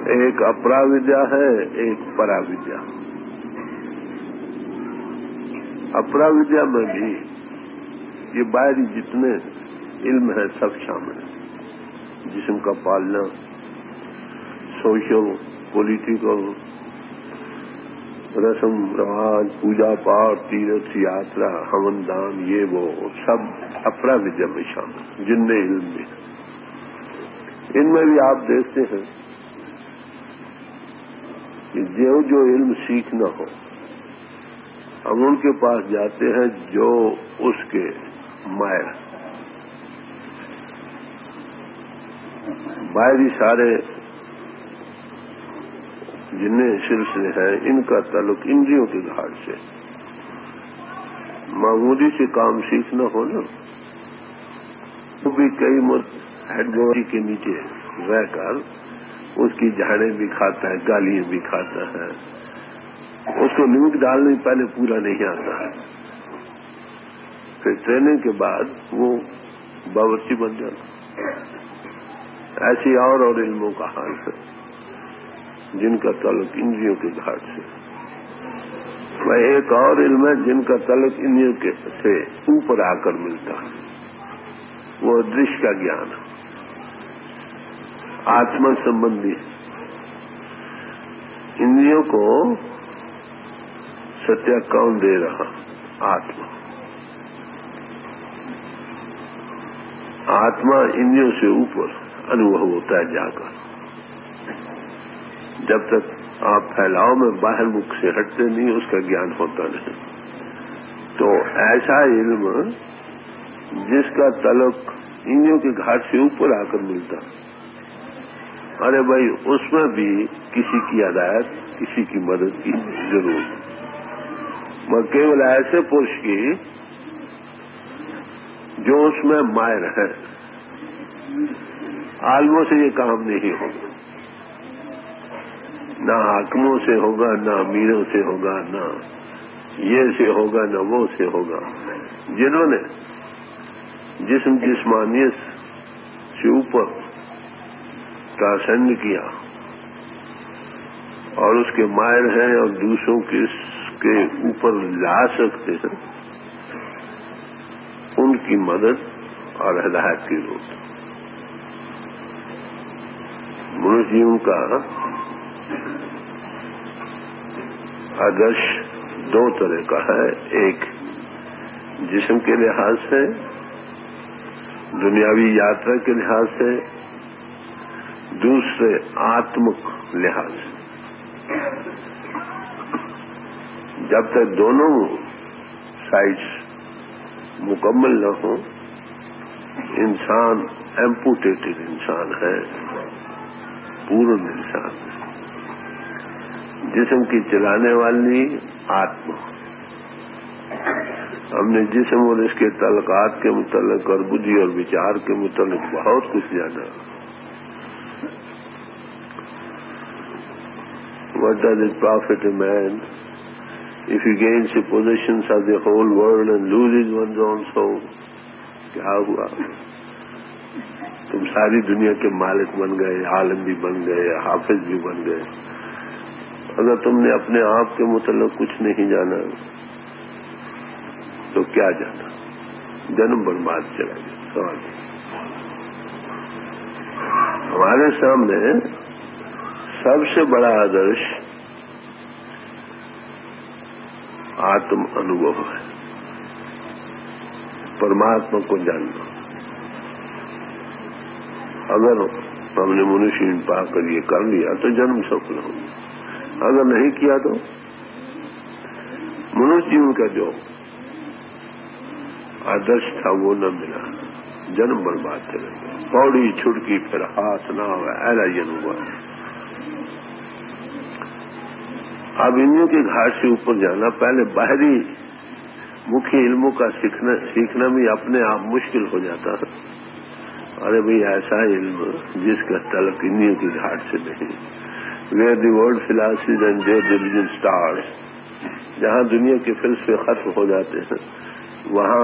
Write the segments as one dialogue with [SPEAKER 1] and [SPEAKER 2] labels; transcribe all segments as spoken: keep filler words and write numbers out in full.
[SPEAKER 1] ایک اپرا ودیا ہے، ایک پرا ودیا۔ اپرا ودیا میں بھی یہ باہری جتنے علم ہے سب شامل ہیں، جسم کا پالنا، سوشل، پولیٹیکل، رسم رواج، پوجا پاٹ، تیرتھ یاترا، ہون دان، یہ وہ سب اپرا ودیا میں شامل، جن میں علم بھی۔ ان میں بھی آپ دیکھتے ہیں کہ جو جو علم سیکھنا ہو ہم ان کے پاس جاتے ہیں جو اس کے ماہر، باہری سارے جتنے سلسلے ہیں ان کا تعلق انجیوں کے گھاٹ سے۔ معمولی سے کام سیکھنا ہو نا، وہ بھی کئی مت ہیڈ گوری کے نیچے رہ کر اس کی جھاڑیں بھی کھاتا ہے، گالیاں بھی کھاتا ہے، اس کو نمک ڈالنے پہلے پورا نہیں آتا ہے، پھر ٹریننگ کے بعد وہ باورچی بن جاتا۔ ایسی اور اور علموں کا حال ہے جن کا تعلق انجیوں کے گھاٹ سے۔ وہ ایک اور علم ہے جن کا تعلق انجیوں کے سے اوپر آ کر ملتا ہے، وہ درش کا گیان ہے، آتما سمبندی۔ انجیوں کو ستیہ کون دے رہا؟ آتما۔ آتما انجیوں سے اوپر انوبھو ہوتا ہے جا کر۔ جب تک آپ پھیلاؤ میں باہر مکھ سے ہٹتے نہیں اس کا گیان ہوتا نہیں۔ تو ایسا علم جس کا تعلق انجیوں کے گھاٹ سے اوپر آ کر ملتا، ارے بھائی اس میں بھی کسی کی ہدایت، کسی کی مدد کی ضرورت۔ میں کیول ایسے پرش کی جو اس میں ماہر ہے، عالموں سے یہ کام نہیں ہوگا، نہ حاکموں سے ہوگا، نہ امیروں سے ہوگا، نہ یہ سے ہوگا، نہ وہ سے ہوگا۔ جنہوں نے جسم جسمانیت سے اوپر ٹرانسینڈ کیا اور اس کے ماہر ہیں اور دوسروں کے اس کے اوپر لا سکتے ہیں، ان کی مدد اور ہدایت کی ضرورت۔ منشیوں کا آدرش دو طرح کا ہے، ایک جسم کے لحاظ سے، دنیاوی یاترا کے لحاظ سے، دوسرے آتمک لحاظ سے۔ جب تک دونوں سائڈس مکمل نہ ہوں انسان ایمپوٹیٹڈ انسان ہے، پورن انسان ہے۔ جسم کی چلانے والی آتما۔ ہم نے جسم اور اس کے تعلقات کے متعلق اور بدھی اور وچار کے متعلق بہت کچھ جانا۔ What does it profit a man if he gains the possessions of the whole world and loses one's own soul؟ کیا ہوا؟ تم ساری دنیا کے مالک بن گئے، عالم بھی بن گئے، حافظ بھی بن گئے، اگر تم نے اپنے آپ کے متعلق کچھ نہیں جانا تو کیا جانا؟ جنم برباد چلا گیا۔ سوال ہمارے سامنے سب سے بڑا آدرش آتم انوبھو ہے، پرماتما کو جاننا۔ اگر ہم نے منشی پا کر یہ کر لیا تو جنم سفل ہوگا، اگر نہیں کیا تو منش جیون کا جو آدرش تھا وہ نہ ملا، جنم برباد چلے گئے۔ پوڑی چھڑکی پھر ہاتھ نہ ہوا، ایلا جن ہوا۔ اب انجیوں کے گھاٹ سے اوپر جانا، پہلے باہری مکھی علموں کا سیکھنا سیکھنا بھی اپنے آپ مشکل ہو جاتا ہے۔ ارے بھئی ایسا علم جس کا تعلق انجیوں کے گھاٹ سے نہیں، where the world philosophies and their religion starts، جہاں دنیا کے فلسفے ختم ہو جاتے ہیں وہاں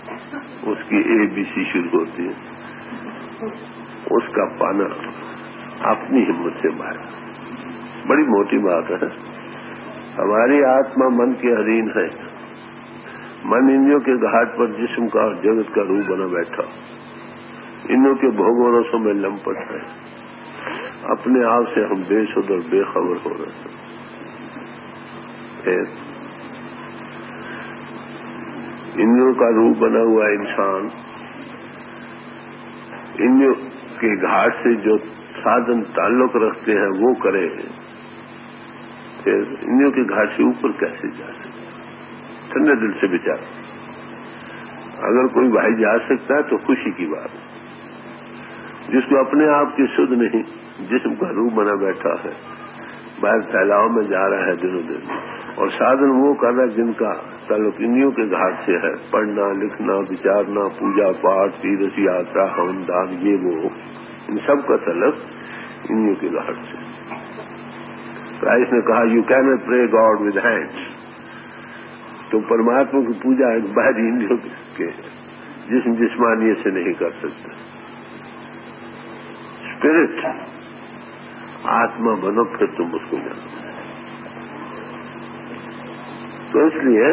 [SPEAKER 1] اس کی اے بی سی شروع ہوتی ہے۔ اس کا پانا अपनी हिम्मत से बाहर। बड़ी मोटी बात है। हमारी आत्मा मन के अधीन है। मन इंद्रियों के घाट पर जिस्म का और जगत का रूप बना बैठा, इंद्रियों के भोगों रसों में लंपट है। अपने आप से हम बेसुध और बेखबर हो रहे हैं। इंद्रियों का रूप बना हुआ इंसान इंद्रियों के घाट से जो साधन ताल्लुक रखते हैं वो करे, फिर इंद्रियों के घाट से ऊपर कैसे जा सकते? ठंडे दिल से विचार। अगर कोई भाई जा सकता है तो खुशी की बात है। जिसको अपने आप की सुध नहीं, जिस्म का रूप बना बैठा है, बाहर फैलाव में जा रहा है दिनों दिन, और साधन वो कर रहा है जिनका ताल्लुक इंद्रियों के घाट से है। पढ़ना, लिखना, विचारना, पूजा पाठ, तीर्थ यात्रा, हवन दान, ये वो, इन सब का ताल्लुक इंद्रियों के घाट से। क्राइस्ट ने कहा, you can not pray God with hands. तो परमात्मा की पूजा बाहरी इंद्रियों के जिस्म जिस्मानियत से नहीं कर सकते। स्पिरिट, आत्मा बनो, फिर तुम उसको जानो। तो इसलिए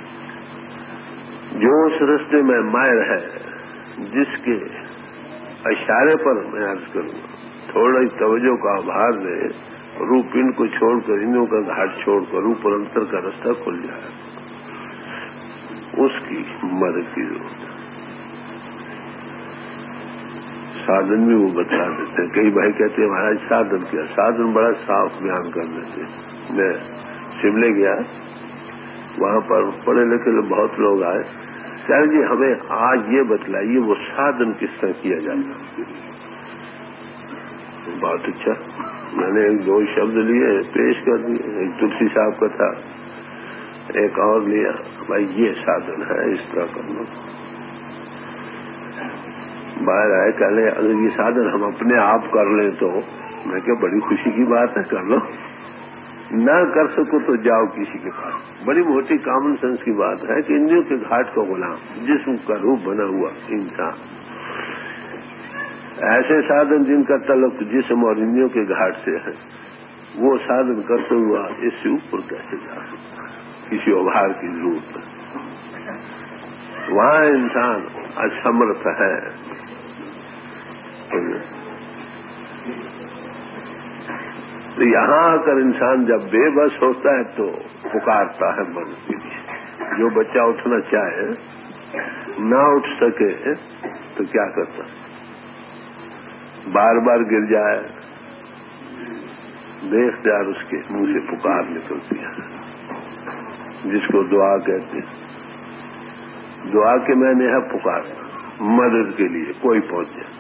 [SPEAKER 1] जो उस रस्ते में मायर है, जिसके इशारे पर मैं अर्ज करूंगा, थोड़ा ही तवज्जो का आभार दे, रूप पिंड को छोड़कर, इंद्रियों का घाट छोड़कर ऊपर अंतर का रास्ता खुल जाए, उसकी मदद की जरूरत है। साधन भी वो बता देते हैं। कई भाई कहते हैं महाराज साधन क्या? साधन बड़ा साफ बयान कर देते। मैं शिमले गया, वहां पर पढ़े लिखे लोग बहुत लोग आए। सर जी हमें आज ये बतलाइए वो साधन किस तरह किया जाता। बहुत अच्छा, मैंने एक दो शब्द लिए, पेश कर दिए। एक तुलसी साहब का था, एक और लिया, भाई ये साधन है, इस तरह कर लो। बाहर आए, कहले अगर ये साधन हम अपने आप कर लें तो, मैं क्या बड़ी खुशी की बात है, कर लो। ना कर सको तो जाओ किसी के पास। बड़ी मोटी कॉमन सेंस की बात है कि इंद्रियों के घाट का गुलाम, जिस्म का रूप बना हुआ इंसान, ऐसे साधन जिनका तल्लुक जिस्म और इंद्रियों के घाट से है, वो साधन करते हुआ इससे ऊपर कैसे जा सकता? किसी उभार की जरूरत है। वहां इंसान असमर्थ है। तो यहां आकर इंसान जब बेबस होता है तो पुकारता है मदद के लिए। जो बच्चा उठना चाहे, ना उठ सके तो क्या करता है? बार बार गिर जाए, देखते यार उसके मुंह से पुकार निकलती है, जिसको दुआ कहते हैं। दुआ के मैंने है पुकारना, मदद के लिए कोई पहुंच जाए।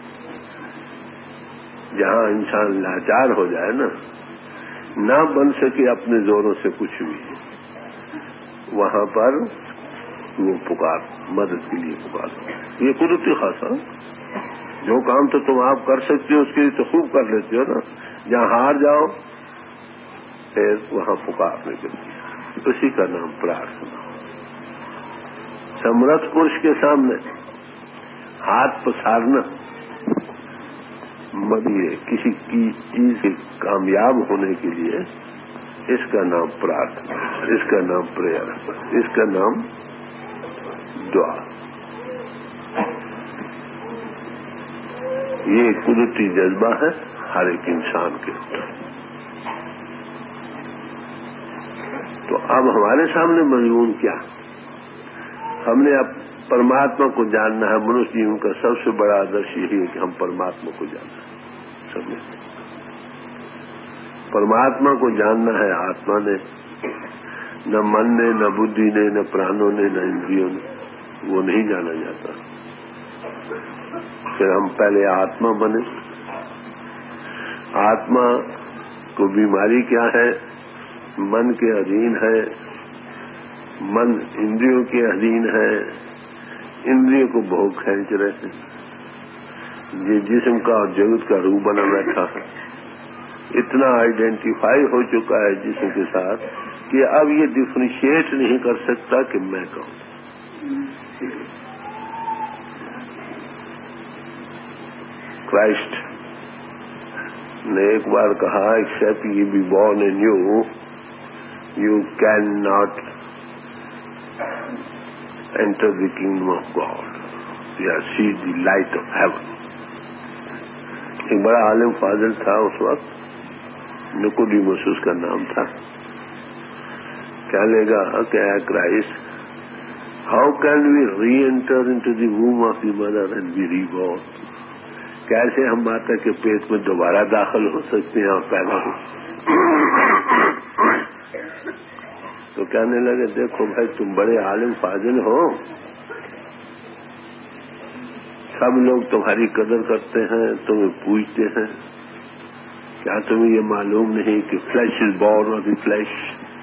[SPEAKER 1] जहां इंसान लाचार हो जाए ना, ना बन सके अपने जोरों से कुछ भी, वहां पर वो पुकार, मदद के लिए पुकार। ये कुदरती खासा, जो काम तो तुम आप कर सकते हो उसके लिए तो खूब कर लेते हो ना। जहां हार जाओ फिर वहां पुकारने के लिए, उसी का नाम प्रार्थना। समर्थ पुरुष के सामने हाथ पसारना मदिए किसी की चीज के कामयाब होने के लिए, इसका नाम प्रार्थना, इसका नाम प्रेयर, इसका नाम दुआ। ये कुदरती जज्बा है हर एक इंसान के अंदर। तो अब हमारे सामने मजमून क्या? हमने अब परमात्मा को जानना है। मनुष्य जीवन का सबसे बड़ा आदर्श यही है कि हम परमात्मा को जानना है। समझे? परमात्मा को जानना है आत्मा ने, न मन ने, न बुद्धि ने, न प्राणों ने, न इंद्रियों ने, वो नहीं जाना जाता। फिर हम पहले आत्मा बने। आत्मा को बीमारी क्या है? मन के अधीन है, मन इंद्रियों के अधीन है, इंद्रियों को भोग खींच रहे हैं। ये जिस्म का और जगत का रूप बना बैठा है। इतना आइडेंटिफाई हो चुका है जिस्म के साथ कि अब ये डिफरेंशिएट नहीं कर सकता कि मैं कौन। क्राइस्ट نے ایک بار کہا except you be born anew you can not enter the kingdom of God یا see the light of heaven. ایک بڑا عالم فاضل تھا اس وقت، نکوڈیموس اس کا نام تھا. کہنے لگا کہ اے Christ, how can we reenter into the womb of the mother and be reborn? کیسے ہم ماتا کے پیٹ میں دوبارہ داخل ہو سکتے ہیں اور پیدا ہو؟ تو کہنے لگے دیکھو بھائی، تم بڑے عالم فاضل ہو، سب لوگ تمہاری قدر کرتے ہیں، تمہیں پوجتے ہیں، کیا تمہیں یہ معلوم نہیں کہ flesh is born of the flesh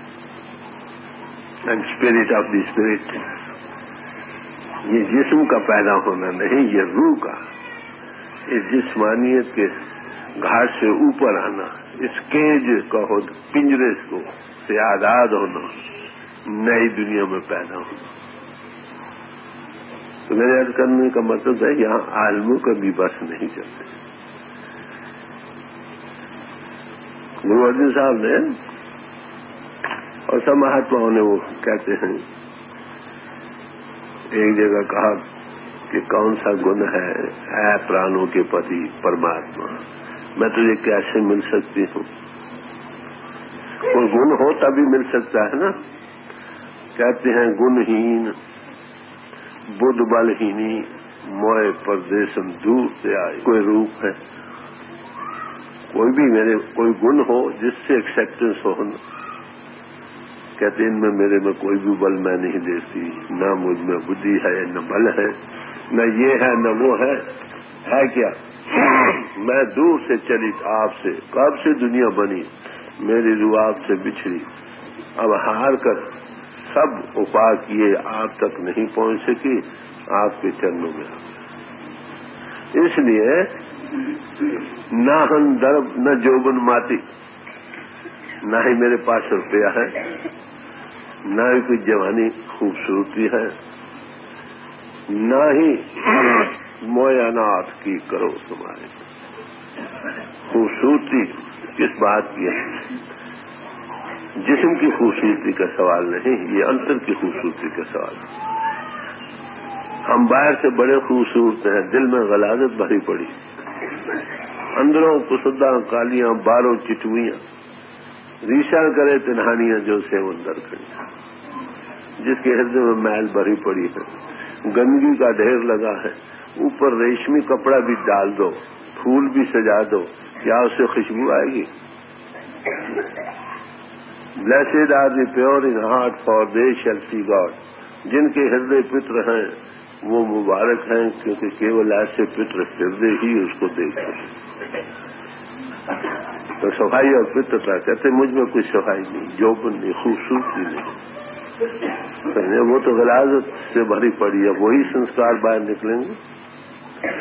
[SPEAKER 1] and spirit of the spirit? یہ جسم کا پیدا ہونا نہیں، یہ روح کا، اس جسمانیت کے گھاٹ سے اوپر آنا، اس کیج کا پنجرے کو سے آزاد ہونا، نئی دنیا میں پیدا ہونا. تو میرے عرض کرنے کا مطلب ہے یہاں عالموں کا بھی بس نہیں چلتے. گرو ارجن صاحب نے اور سب مہاتماؤں نے وہ کہتے ہیں، ایک جگہ کہا کہ کون سا گن ہے اے پرانوں کے پتی پرماتما، میں تجھے کیسے مل سکتی ہوں؟ کوئی گن ہو تبھی مل سکتا ہے نا. کہتے ہیں گنہین بدھ بلہینی موئے پردیسم دور سے آئے. کوئی روپ ہے، کوئی بھی میرے کوئی گن ہو جس سے ایکسپٹنس ہو نا. کہتے ان میں میرے میں کوئی بھی بل میں نہیں دیتی، نہ مجھ میں بدھی ہے نہ بل ہے، نہ یہ ہے نہ وہ ہے. ہے کیا؟ میں دور سے چلی آپ سے، کب سے دنیا بنی، میری روح آپ سے بچھڑی، اب ہار کر سب اپا کیے آپ تک نہیں پہنچ سکی، آپ کے چرنوں میں. اس لیے نہ ہم درب نہ جوبن ماتی، نہ ہی میرے پاس روپیہ ہے، نہ ہی کوئی جوانی خوبصورتی ہے، نہ ہی مویانات کی کرو تمہارے. خوبصورتی کس بات کی ہے؟ جسم کی خوبصورتی کا سوال نہیں، یہ انتر کی خوبصورتی کا سوال ہے. ہم باہر سے بڑے خوبصورت ہیں، دل میں غلاظت بھری پڑی، اندروں کسدہ کالیاں باروں چٹویاں، ریشا کرے تنہانیاں جو سے اندر کھڑی، جس کے ہردے میں میل بھری پڑی ہے، گندگی کا ڈھیر لگا ہے، اوپر ریشمی کپڑا بھی ڈال دو، پھول بھی سجا دو، کیا اس سے خوشبو آئے گی؟ Blessed are the pure in heart, for they shall see God. جن کے ہردے پتر ہیں وہ مبارک ہیں، کیونکہ کیول ایسے پتر ہردے ہی اس کو دیکھتے ہیں. تو صفائی اور پترتا کہتے مجھ میں کوئی صفائی نہیں، جوبن نہیں، خوبصورتی نہیں، وہ تو غلاظت سے بھری پڑی ہے، وہی سنسکار باہر نکلیں گے.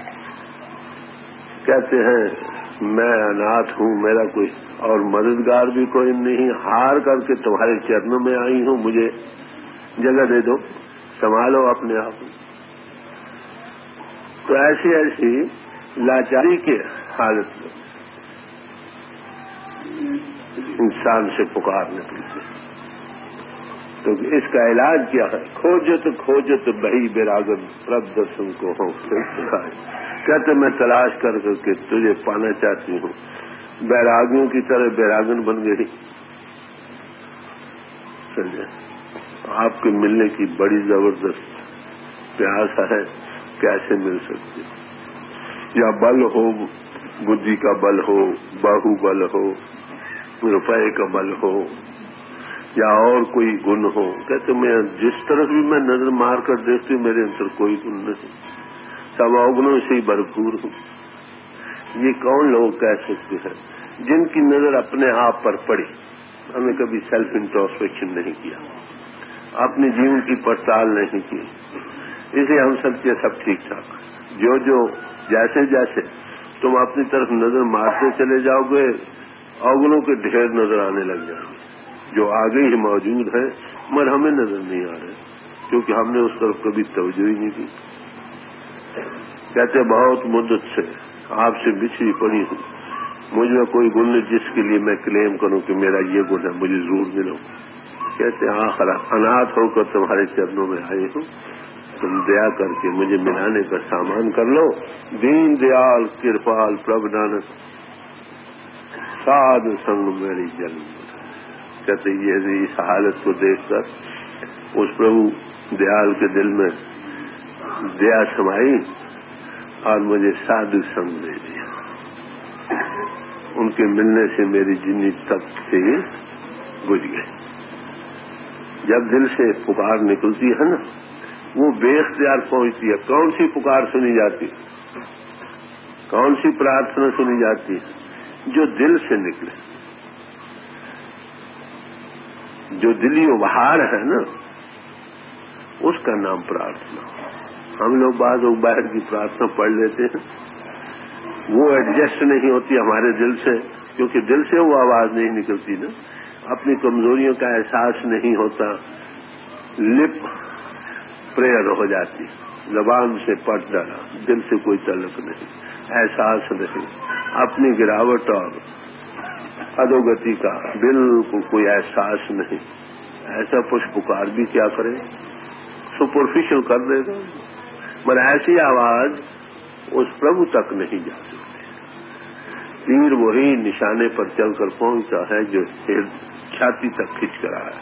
[SPEAKER 1] کہتے ہیں میں اناتھ ہوں، میرا کوئی اور مددگار بھی کوئی نہیں، ہار کر کے تمہارے چرنوں میں آئی ہوں، مجھے جگہ دے دو، سنبھالو اپنے آپ. تو ایسی ایسی لاچاری کے حالت میں انسان سے پکار نکلتے. تو اس کا علاج کیا ہے؟ کھوجت کھوجت بہی بیراگن رب درشن کو ہو پھر سکھائے. کہتے میں تلاش کر کر کے تجھے پانا چاہتی ہوں، بیراگیوں کی طرح بیراگن بن گئی. سمجھے؟ آپ کے ملنے کی بڑی زبردست پیاس ہے، کیسے مل سکتی؟ یا بل ہو، بدھی کا بل ہو، باہو بل ہو، روپے کا بل ہو، یا اور کوئی گن ہو. کہتے میں جس طرف بھی میں نظر مار کر دیکھتی ہوں میرے اندر کوئی گن نہیں، سب اوگنوں سے ہی بھرپور ہوں. یہ کون لوگ کہہ سکتے ہیں جن کی نظر اپنے آپ پر پڑی؟ ہم نے کبھی سیلف انٹروسپیکشن نہیں کیا، اپنے جیون کی پڑتال نہیں کی، اسے ہم سب کے سب ٹھیک ٹھاک. جو جو جیسے جیسے تم اپنی طرف نظر مارتے چلے جاؤ گے، اوگنوں کے ڈھیر نظر آنے لگ جائیں گے جو آگے ہی موجود ہیں، مگر ہمیں نظر نہیں آ رہے کیونکہ ہم نے اس طرف کبھی توجہ ہی نہیں کی. کہتے بہت مدت سے آپ سے بچھڑی پڑی ہوں، مجھ میں کوئی گن جس کے لیے میں کلیم کروں کہ میرا یہ گن ہے، مجھے ضرور ملو۔ کہتے ہیں آخر انات ہو کر تمہارے چرنوں میں آئے ہوں، تم دیا کر کے مجھے ملانے کا سامان کر لو۔ دین دیال کرپال پربھ نانک سادھ سنگ میری جنم۔ کہتے یہ اس حالت کو دیکھ کر اس پربھو دیال کے دل میں دیا سمائی اور مجھے سادھو سنگ دے دیا۔ ان کے ملنے سے میری جنی تب سے بجھ گئی۔ جب دل سے پکار نکلتی ہے نا، وہ بے اختیار پہنچتی ہے۔ کون سی پکار سنی جاتی، کون سی پرارتھنا سنی جاتی ہے؟ جو دل سے نکلے، جو دلی بہار ہے نا، اس کا نام پرارتھنا۔ ہم لوگ بعض لوگ باہر کی پرارتھنا پڑھ لیتے ہیں، وہ ایڈجسٹ نہیں ہوتی ہمارے دل سے، کیونکہ دل سے وہ آواز نہیں نکلتی نا، اپنی کمزوریوں کا احساس نہیں ہوتا، لپ پریئر ہو جاتی، زبان سے پڑھ ڈالا، دل سے کوئی تعلق نہیں، احساس نہیں، اپنی گراوٹ اور ادوگتی کا بالکل کوئی احساس نہیں۔ ایسا پش پکار بھی کیا کرے، سپرفیشل کر دے گا، مگر ایسی آواز اس پربھو تک نہیں جا سکتی۔ تیر وہی نشانے پر چل کر پہنچتا ہے جو چھاتی تک کھینچ کر آیا۔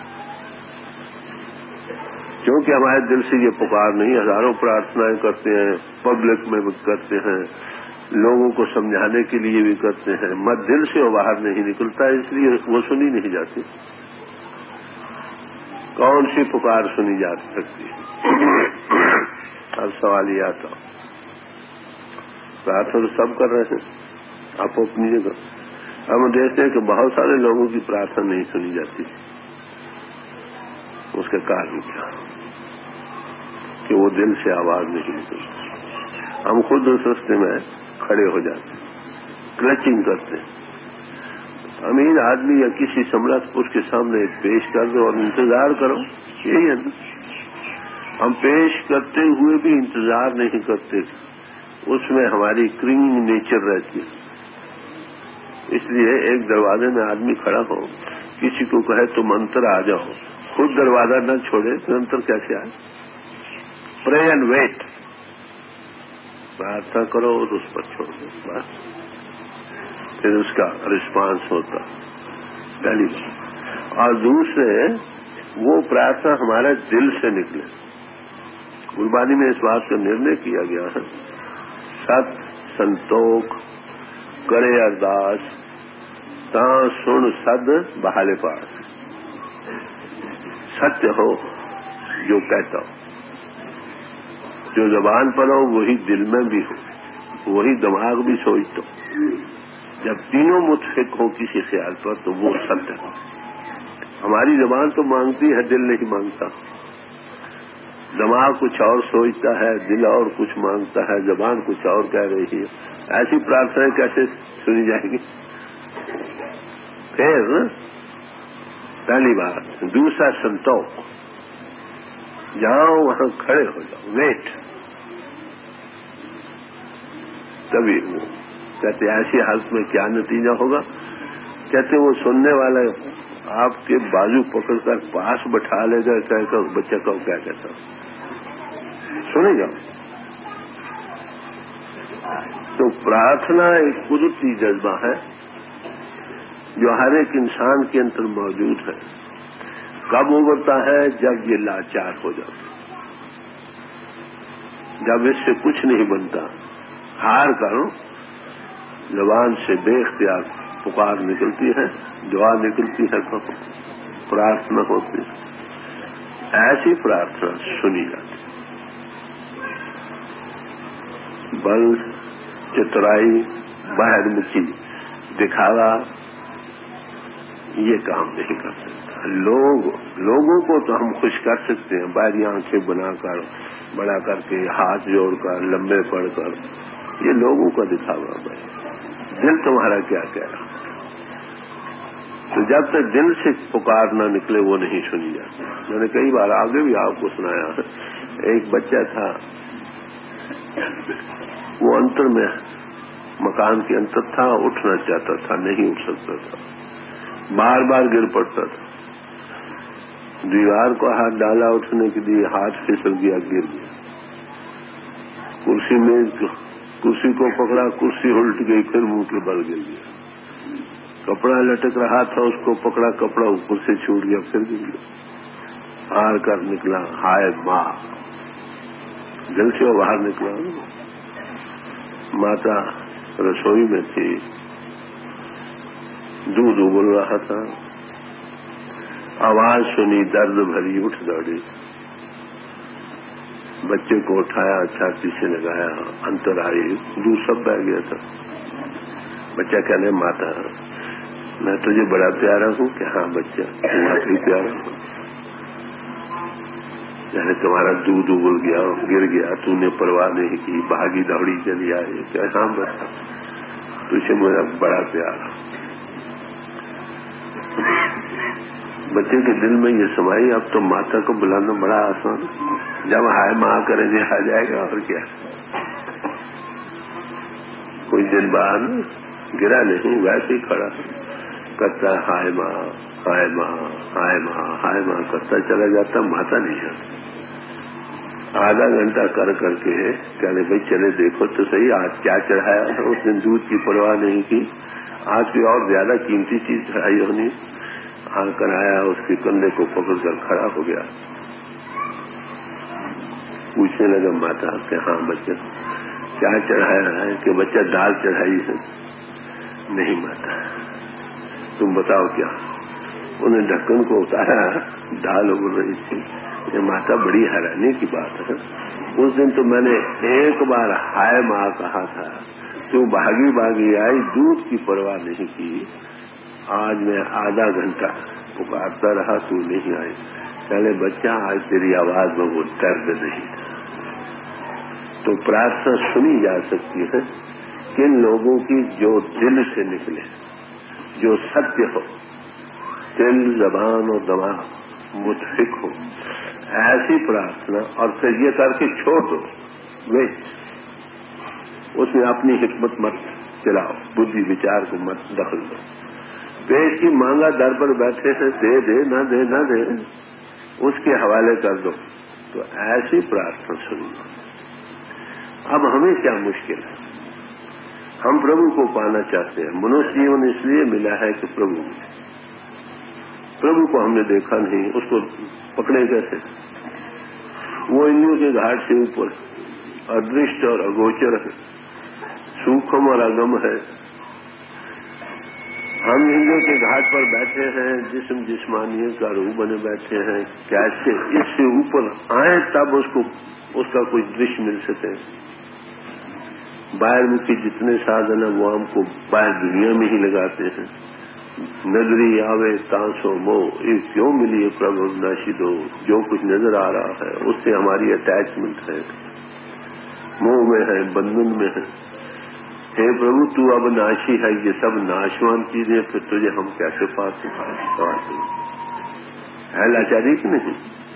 [SPEAKER 1] کیونکہ ہمارے دل سے یہ پکار نہیں، ہزاروں پرارتھنائیں کرتے ہیں، پبلک میں بھی کرتے ہیں، لوگوں کو سمجھانے کے لیے بھی کرتے ہیں، مگر دل سے وہ باہر نہیں نکلتا، اس لیے وہ سنی نہیں جاتی۔ کون سی پکار سنی جا سکتی ہے؟ اب سوال یہ آتا، پرارتھنا تو سب کر رہے ہیں، آپ اپنی جگہ، ہم دیکھتے ہیں کہ بہت سارے لوگوں کی پرارتھنا نہیں سنی جاتی۔ اس کا کارن کیا کہ وہ دل سے آواز نہیں نکلتی۔ ہم خود اس رستے میں کھڑے ہو جاتے ہیں، کلچنگ کرتے ہیں۔ امیر آدمی یا کسی سمرتھ پرش کے سامنے پیش کر دو اور انتظار کرو، یہی ہے نا۔ ہم پیش کرتے ہوئے بھی انتظار نہیں کرتے، اس میں ہماری کرنگ نیچر رہتی ہے۔ اس لیے ایک دروازے میں آدمی کھڑا ہو، کسی کو کہے تم انتر آ جاؤ، خود دروازہ نہ چھوڑے تو انتر کیسے آئے؟ پرے اینڈ ویٹ، پرارتھنا کرو اور اس پر چھوڑ دو، بس پھر اس کا رسپانس ہوتا، پہلی بات۔ اور دوسرے، وہ پرارتھنا ہمارے دل سے نکلے۔ گلبانی میں اس بات کا نرنے کیا گیا ہے، ست سنتوک کرے ارداس تاں سن سد بحال پاس۔ ستیہ ہو جو کہتا ہو، جو زبان پر ہو وہی دل میں بھی ہو، وہی دماغ بھی سوچتا ہو۔ جب تینوں متفق ہو کسی خیال پر تو وہ ستیہ ہو۔ ہماری زبان تو مانگتی ہے، دل نہیں مانگتا، دماغ کچھ اور سوچتا ہے، دل اور کچھ مانگتا ہے، زبان کچھ اور کہہ رہی ہے۔ ایسی پرارتھنا کیسے سنی جائے گی؟ پھر پہلی بات، دوسرا سنتوک، جاؤ وہاں کھڑے ہو جاؤ، ویٹ۔ تبھی وہ کہتے ایسی حالت میں کیا نتیجہ ہوگا؟ کہتے وہ سننے والے آپ کے بازو پکڑ کر پاس بٹھا لے گا، کہہ کر بچہ کو کیا کہتا سنے جاؤ۔ تو پرارتھنا ایک قدرتی جذبہ ہے جو ہر ایک انسان کے اندر موجود ہے۔ کب ابھرتا ہے؟ جب یہ لاچار ہو جاتا، جب اس سے کچھ نہیں بنتا، ہار کر زبان سے بے اختیار پکار نکلتی ہے، دعا نکلتی ہے، تو پرارتھنا ہوتی ہے۔ ایسی پرارتھنا سنی جاتی۔ بل چترائی باہر مچی دکھاوا یہ کام نہیں کر سکتا۔ لوگ لوگوں کو تو ہم خوش کر سکتے ہیں، باہری آنکھیں بنا کر، بڑا کر کے، ہاتھ جوڑ کر، لمبے پڑھ کر، یہ لوگوں کا دکھاوا ہے۔ دل تمہارا کیا کہہ رہا؟ تو جب تک دل سے پکار نہ نکلے وہ نہیں سنی جاتی۔ میں نے کئی بار آگے بھی آپ کو سنایا ہے، ایک بچہ تھا، وہ انتر میں मकान के अंदर था, उठना चाहता था, नहीं उठ सकता था, बार बार गिर पड़ता था। दीवार को हाथ डाला उठने के लिए, हाथ फिसल गया, गिर गया। कुर्सी में कुर्सी को पकड़ा, कुर्सी उल्ट गई, फिर मुंह के बल गिर गया। कपड़ा लटक रहा था, उसको पकड़ा, कपड़ा ऊपर से छूट गया, फिर गिर गया। हार कर निकला, हाय माँ, दिल से बाहर निकला। माता रसोई में थी, दूध उबल रहा था, आवाज सुनी, दर्द भरी, उठ दौड़ी, बच्चे को उठाया, छाती से लगाया, अंतर आई, दूध सब बह गया था। बच्चा कहने, माता मैं तुझे बड़ा प्यारा हूँ। कि हाँ बच्चा, वाकई प्यारा हूँ। यानी तुम्हारा दूध उबल गया, गिर गया, तूने परवाह नहीं की, भागी दौड़ी चली आई। क्या हाँ बच्चा, तुझे मेरा बड़ा प्यार। बच्चे के दिल में ये समाई, अब तो माता को बुलाना बड़ा आसान, जब हाय माँ करेंगे आ जाएगा, और क्या। कोई दिन बाद गिरा नहीं, वैसे ही खड़ा करता, हाय माँ हाय माँ हाय माँ हाय माँ करता चला जाता, माता नहीं जाता। आधा घंटा कर करके कहने, भाई चले देखो तो सही, आज क्या चढ़ाया था। उस दिन दूध की परवाह नहीं की, आज भी और ज्यादा कीमती चीज चढ़ाई होनी। आकर आया, उसके कंधे को पकड़कर खड़ा हो गया, पूछने लगा माता से, हाँ बच्चा क्या चढ़ाया है। कि बच्चा दाल चढ़ाई है। नहीं माता, तुम बताओ क्या। उन्हें ढक्कन को उतारा, दाल उबल रही थी। ये माता बड़ी हैरानी की बात है, उस दिन तो मैंने एक बार हाय माँ कहा था, तो भागी भागी आई, दूध की परवाह नहीं की। आज मैं आधा घंटा पुकारता रहा, तू नहीं आई। पहले बच्चा, आज तेरी आवाज में वो दर्द नहीं था। तो प्रार्थना सुनी जा सकती है किन लोगों की जो दिल से निकले, जो सत्य हो, दिल जबान और दिमाग मुतफिक हो, ऐसी प्रार्थना। और फिर ये करके छोड़ दो, वेट, उसमें अपनी हिकमत मत चलाओ, बुद्धि विचार को मत दखल दो। पेट की मांगा दर पर बैठे हैं, दे दे ना दे ना दे, उसके हवाले कर दो। तो ऐसी प्रार्थना सुनी। अब हमें क्या मुश्किल है, हम प्रभु को पाना चाहते हैं। मनुष्य जीवन इसलिए मिला है कि प्रभु प्रभु को हमने देखा नहीं, उसको पकड़े कैसे। वो इंद्रियों के घाट से ऊपर अदृष्ट और अगोचर है, सूक्ष्म और अगम है। हम इंद्रियों के घाट पर बैठे हैं, जिस्म जिस्मानियों का रूप बने बैठे हैं। कैसे इससे ऊपर आए तब उसको उसका कोई दृश्य मिल सके। बाहर मुखी जितने साधन है वो हमको बाहर दुनिया में ही लगाते हैं। नजरी आवे तांसो मोह, ये क्यों मिली है प्रभु नाशी दो। जो कुछ नजर आ रहा है उससे हमारी अटैचमेंट है, मोह में है, बंधन में है। हे प्रभु तू अब नाशी है, ये सब नाशवान चीजें, फिर तुझे हम कैसे पास पाते है। लाचारी की नहीं।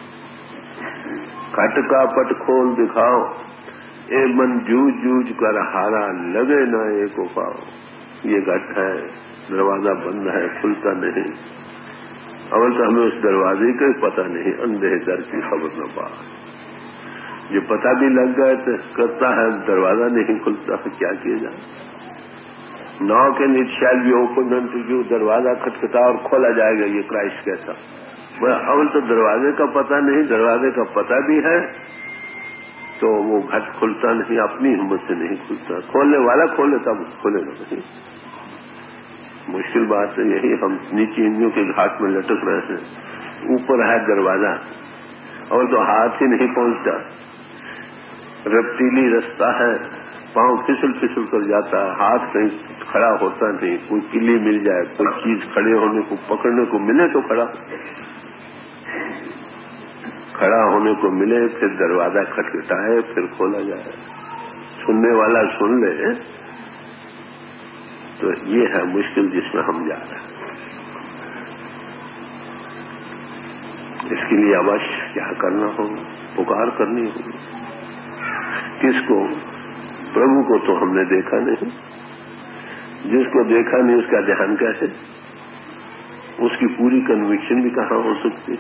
[SPEAKER 1] खट का पट खोल दिखाओ, ए मन जूझ जूझ कर हारा, लगे ना एक उपाओ। ये घट है, दरवाजा बंद है, खुलता नहीं। अवल तो हमें उस दरवाजे का ही पता नहीं, अंधे दर की खबर न पा। ये पता भी लग गए तो करता है, दरवाजा नहीं खुलता है, क्या किया जाए। Now can it shall be open unto you, दरवाजा खटखटा और खोला जाएगा, ये क्राइस्ट कहता। अवल तो दरवाजे का पता नहीं, दरवाजे का पता भी है तो वो घट खुलता नहीं, अपनी हिम्मत से नहीं खुलता। खोलने वाला खोले तब खोलेगा नहीं। मुश्किल बात है यही, हम नीचे इंद्रियों के घाट में लटक रहे हैं, ऊपर है दरवाजा और तो हाथ ही नहीं पहुंचता। रफ्तीली रास्ता है, पांव फिसल फिसल कर जाता है, हाथ कहीं खड़ा होता नहीं। कोई किली मिल जाए, कोई चीज खड़े होने को पकड़ने को मिले तो खड़ा खड़ा होने को मिले, फिर दरवाजा खटखटाए, फिर खोला जाए। सुनने वाला सुन ले, तो ये है मुश्किल जिसमें हम जा रहे हैं। इसके लिए अवश्य क्या करना होगा, पुकार करनी होगी। किसको? प्रभु को तो हमने देखा नहीं, जिसको देखा नहीं उसका ध्यान कैसे, उसकी पूरी कन्विक्शन भी कहाँ हो सकती।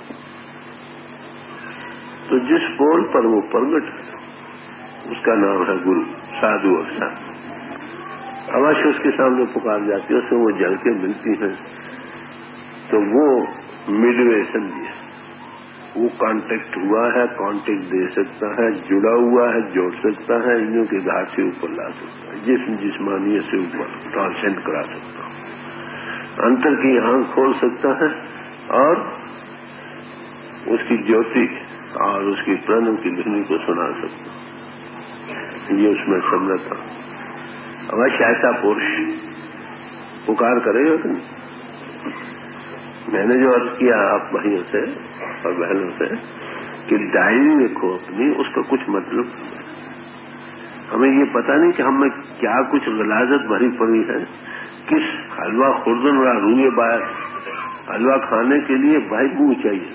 [SPEAKER 1] तो जिस पोल पर वो प्रगट उसका नाम है गुरु, साधु और संत। अवश्य उसके सामने पुकार जाती है, उससे वो जल के मिलती है, तो वो मिडवे समझिए, वो कांटेक्ट हुआ है, कांटेक्ट दे सकता है, जुड़ा हुआ है, जोड़ सकता है, इन्हों के घाट से ऊपर ला सकता है, जिस्म जिस्मानी से ऊपर ट्रांसेंड करा सकता है, अंतर की आंख खोल सकता है और उसकी ज्योति और उसकी प्रणव की ध्वनि को सुना सकता है। ये उसमें समर्थ था। अवश्य ऐसा पुरुष पुकार करेगा कि नहीं। मैंने जो अर्ज किया आप भाइयों से और बहनों से कि डायरी लिखो अपनी, उसका कुछ मतलब है। हमें ये पता नहीं कि हमें क्या कुछ गलाजत भरी पड़ी है, किस हलवा खुर्दन और रूए बाहर हलवा खाने के लिए भाई मुंह चाहिए।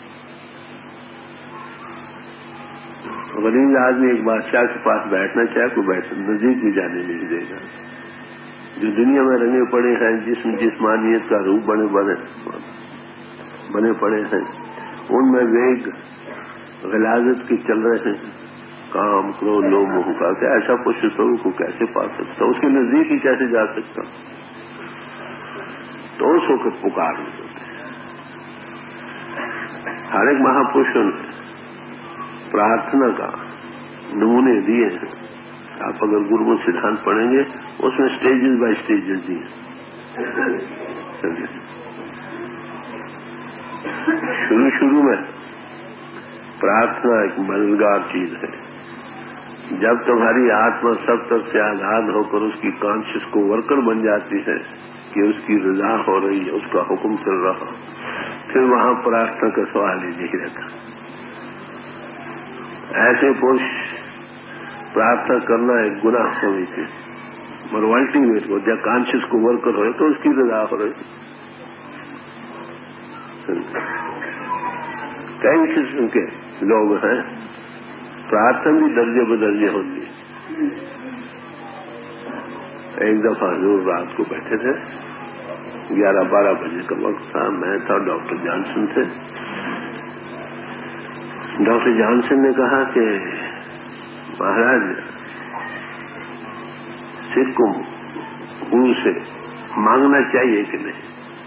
[SPEAKER 1] गरीब आदमी एक बादशाह के पास बैठना चाहे कोई बैठ नजदीक भी जाने नहीं देगा। जो दुनिया में रंगे पड़े हैं, जिसम जिस्मानियत का रूप बने बने बने पड़े हैं, उनमें वेग गलाजत के चल रहे हैं, काम क्रोध लोभ मोह का, क्या ऐसा पुरुष प्रभु को कैसे पा सकता, उसके नजदीक ही कैसे जा सकता। तो उस होकर पुकार हर एक महापुरुषों ने प्रार्थना का नमूने दिए हैं। आप अगर गुरुमुख सिद्धांत पढ़ेंगे उसमें स्टेजेस बाय स्टेजेस दिए। शुरू शुरू में प्रार्थना एक मददगार चीज है। जब तुम्हारी आत्मा सब तरफ से आजाद होकर उसकी कॉन्शियस को वर्कर बन जाती है कि उसकी रजा हो रही है, उसका हुक्म चल रहा, फिर वहां प्रार्थना का सवाल ही नहीं रहता। ऐसे पुरुष प्रार्थना करना एक गुनाह समझते, मगर अल्टीमेट को जब कॉन्शियस को वर्कर हो तो उसकी रजा हो रही। कई किस्म के लोग हैं, प्रार्थना भी दर्जे बदर्जे होती है। एक दफा जरूर रात को बैठे थे, ग्यारह बारह बजे का वक्त था, मैं था, डॉक्टर जॉनसन थे। डॉक्टर जॉनसन ने कहा कि महाराज सिख को गुरु से मांगना चाहिए कि नहीं।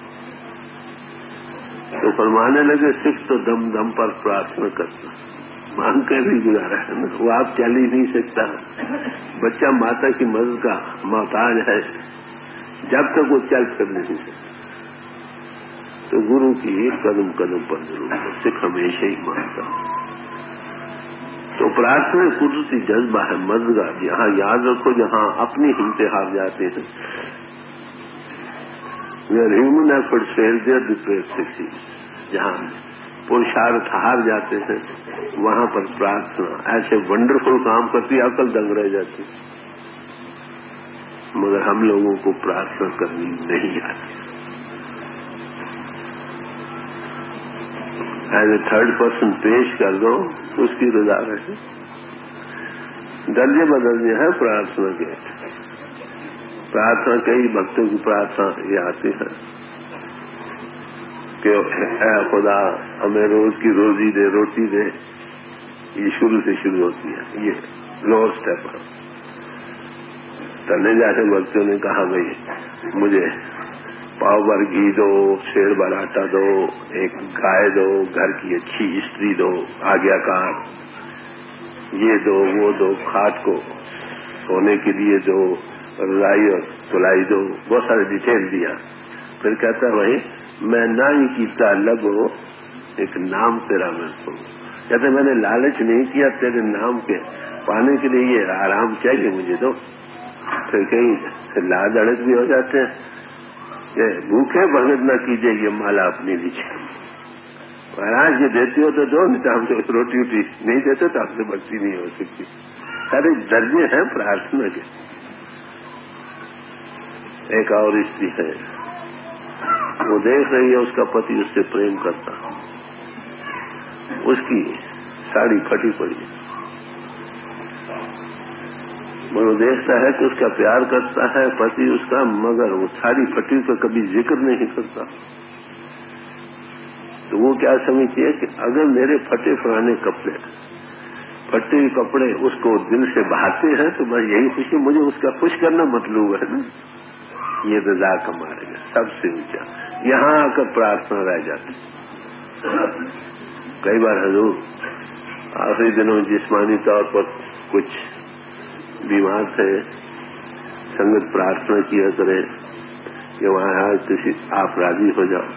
[SPEAKER 1] तो फरमाने लगे सिख तो दम दम पर प्रार्थना करता, मांग कर भी गुजारा है ना, वो आप चल ही नहीं सकता। बच्चा माता की मदद का मोहताज है जब तक वो चल फिर नहीं सकता। तो गुरु की कदम कदम पर जरूर सिख हमेशा ही मांगता। तो प्रार्थना कुदरती जज्बा है, मददगार। यहाँ याद रखो, जहाँ अपनी हिम्मतें हार जाते हैं, where human efforts fail there the prayer succeeds, जहाँ पुरुषार्थ हार जाते हैं वहां पर प्रार्थना ऐसे वंडरफुल काम करती, अकल दंग रह जाती। मगर हम लोगों को प्रार्थना करनी नहीं आती। एज ए थर्ड पर्सन पेश कर दो, उसकी रजा रहे। दर्जे बदर्जे है प्रार्थना के। प्रार्थना कई भक्तों की प्रार्थना ये आती है कि ऐ खुदा हमें रोज की रोजी दे, रोटी दे। ये शुरू से शुरू होती है, ये लोअर स्टेप है। तले जाके भक्तों ने कहा भाई मुझे पाव भर घी दो, शेर भर आटा दो, एक गाय दो, घर की अच्छी स्त्री दो, आज्ञाकार, ये दो वो दो, खाट को सोने के लिए दो, रजाई और तुलाई दो, बहुत सारे डिटेल दिया। फिर कहता भाई मैं ना ही कीता लगो एक नाम तेरा मैं सुन। कहते मैंने लालच नहीं किया, तेरे नाम के पाने के लिए ये आराम चाहिए मुझे दो। फिर कहीं लाद अड़क भी हो जाते हैं, भूखे भगत न कीजिए ये माला अपनी नीचे। महाराज ये देती हो तो दो, नहीं तो हमसे रोटी वोटी नहीं देते तो हमसे भक्ति नहीं हो सकती। सारे दर्जे हैं प्रार्थना के। एक और स्त्री है, वो देख रही है उसका पति उससे प्रेम करता, उसकी साड़ी फटी पड़ी, وہ دیکھتا ہے کہ اس کا پیار کرتا ہے پتی اس کا، مگر وہ ساری پھٹی کا کبھی ذکر نہیں کرتا. تو وہ کیا سمجھتی ہے کہ اگر میرے پھٹے پرانے کپڑے پھٹے کپڑے اس کو دل سے بہاتے ہیں تو بس یہی خوشی، مجھے اس کا خوش کرنا مطلوب ہے نا. یہ رضا کا مارے گا سب سے اونچا. یہاں آ کر پرارتھنا رہ جاتی. کئی بار حضور آخری دنوں جسمانی طور پر کچھ بیمار تھے، سنگت پرارتھنا کیا کرے کہ وہاں کسی آپ راضی ہو جاؤ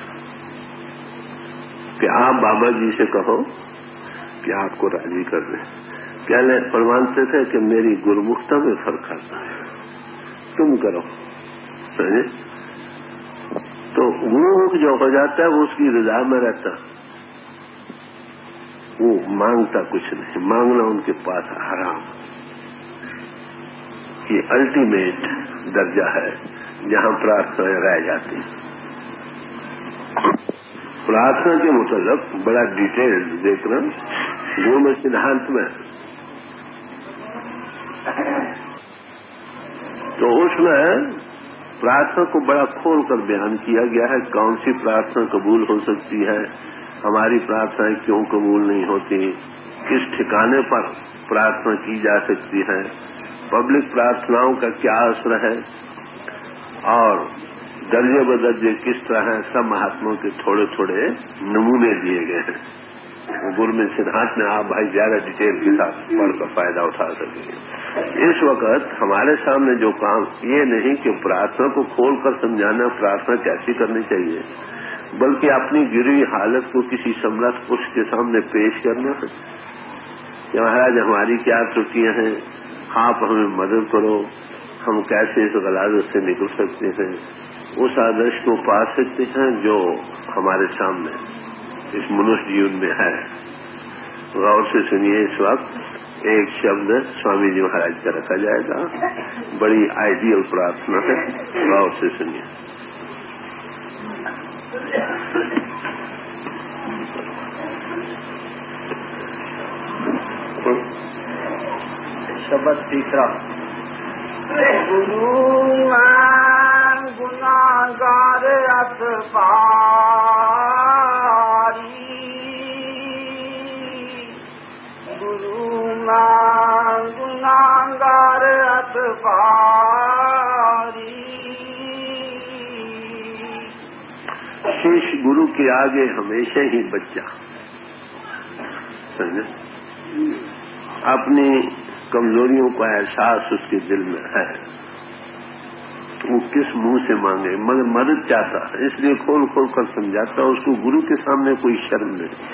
[SPEAKER 1] کہ آپ بابا جی سے کہو کہ آپ کو راضی کر دیں. پہلے فرمانتے تھے کہ میری گرمختہ میں فرق آتا ہے، تم کرو. سمجھے؟ تو وہ جو ہو جاتا ہے وہ اس کی رضا میں رہتا، وہ مانگتا کچھ نہیں. مانگنا ان کے پاس حرام. یہ الٹیمیٹ درجہ ہے جہاں پرارتھنا رہ جاتی. پرارتھنا کے متعلق بڑا ڈیٹیل دیکھنا گرو میں سدھانت میں، تو اس میں پرارتھنا کو بڑا کھول کر بیان کیا گیا ہے. کون سی پرارتھنا قبول ہو سکتی ہے، ہماری پرارتھنائیں کیوں قبول نہیں ہوتی، کس ٹھکانے پر پرارتھنا کی جا سکتی ہے، پبلک پرارتھناؤں کا کیا اثر ہے، اور درجے بدرجے کس طرح ہیں. سب مہاتموں کے تھوڑے تھوڑے نمونے دیے گئے ہیں. گرو میں سدھانت میں آپ بھائی زیادہ ڈیٹیل کے ساتھ پڑھ کر فائدہ اٹھا سکیں گے. اس وقت ہمارے سامنے جو کام یہ نہیں کہ پرارتھنا کو کھول کر سمجھانا پرارتھنا کیسی کرنی چاہیے، بلکہ اپنی گری حالت کو کسی سمرتھ پرش کے سامنے پیش کرنا ہے کہ مہاراج ہماری کیا ترٹیاں ہیں، آپ ہمیں مدد کرو، ہم کیسے اس غلاظت سے نکل سکتے ہیں، اس آدرش کو پا سکتے ہیں جو ہمارے سامنے اس منش جیون میں ہے. غور سے سنیے. اس وقت ایک شبد سوامی جی مہاراج کا رکھا جائے گا، بڑی آئیڈیل پرارتھنا ہے. غور سے سنیے.
[SPEAKER 2] شبد تیسرا. گرو میں گناہگار اتباری، گرو میں گناہگار اتباری،
[SPEAKER 1] شیش گرو کے آگے ہمیشہ ہی بچہ. سمجھے؟ اپنی کمزوریوں کا احساس اس کے دل میں ہے، وہ کس منہ سے مانگے، مگر مدد چاہتا ہے، اس لیے کھول کھول کر سمجھاتا. اس کو گرو کے سامنے کوئی شرم نہیں.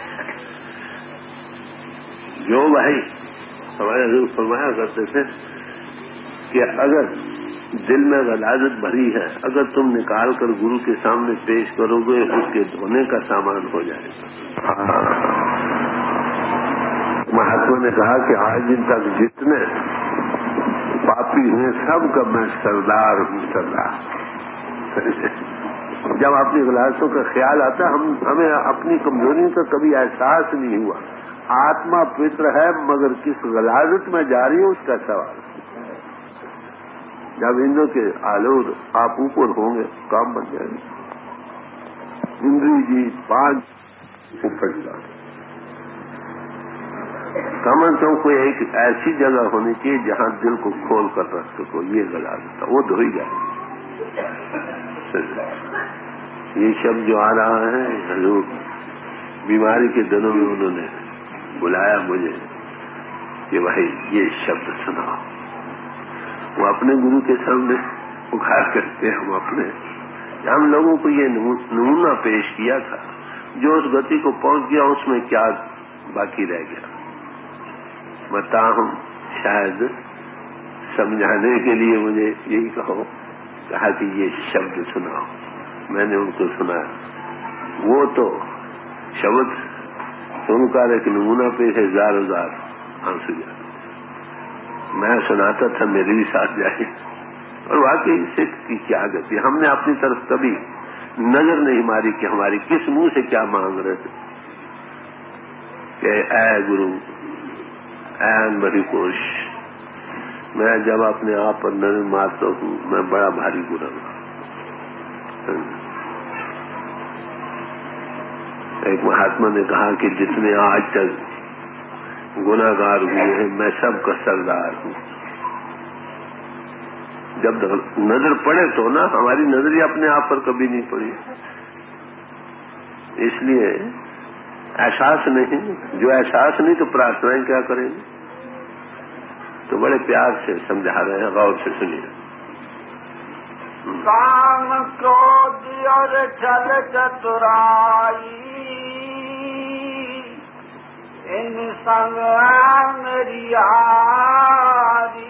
[SPEAKER 1] جو بھائی ہمارے حضور فرمایا کرتے تھے کہ اگر دل میں غلاظت بھری ہے، اگر تم نکال کر گرو کے سامنے پیش کرو گے اس کے دھونے کا سامان ہو جائے گا. مہاتما نے کہا کہ آج دن تک جتنے پاپی ہیں سب کا میں سردار ہوں. سردار جب اپنی غلاظتوں کا خیال آتا ہم ہمیں اپنی کمزوریوں کا کبھی احساس نہیں ہوا. آتما پوتر ہے مگر کس غلاظت میں جا رہی ہے اس کا سوال. جب اندر کے آلود آپ اوپر ہوں گے کام بن جائے گا. اندری جی پانچ اوپر جا کم از کم کوئی ایک ایسی جگہ ہونی چاہیے جہاں دل کو کھول کر رکھ سکو. یہ غلاظت تھا، وہ دھوئی جائے. یہ شبد جو آ رہا ہے حضور بیماری کے دنوں میں انہوں نے بلایا مجھے کہ بھائی یہ شبد سناؤ. وہ اپنے گرو کے سامنے پکار کرتے ہم اپنے ہم لوگوں کو یہ نمونہ پیش کیا تھا. جو اس گتی کو پہنچ گیا اس میں کیا باقی رہ گیا. متاہم شاید سمجھانے کے لیے مجھے یہی کہو کہا کہ یہ شبد سناؤ. میں نے ان کو سنایا. وہ تو شبد سن کر ایک نمونہ پیش ہزار ہزار آنسو جاتے. میں سناتا تھا میرے بھی ساتھ جائے. اور واقعی سکھ کی کیا گتی. ہم نے اپنی طرف کبھی نظر نہیں ماری کہ ہماری کس منہ سے کیا مانگ رہے تھے کہ اے گرو، اے انبری پوش، میں جب اپنے آپ پر نظر مارتا ہوں میں بڑا بھاری گناہگار. ایک مہاتما نے کہا کہ جتنے آج تک گناہگار ہوئے ہیں میں سب کا سردار ہوں. جب نظر پڑے تو نا، ہماری نظر ہی اپنے آپ پر کبھی نہیں پڑی. اس لیے احساس نہیں، جو احساس نہیں تو پرارتھنائیں کیا کریں گے؟ تو بڑے پیار سے سمجھا رہے ہیں، غور سے سنیے.
[SPEAKER 2] کام کرودھ اور چھل چترائی ان سنگ میری یاری.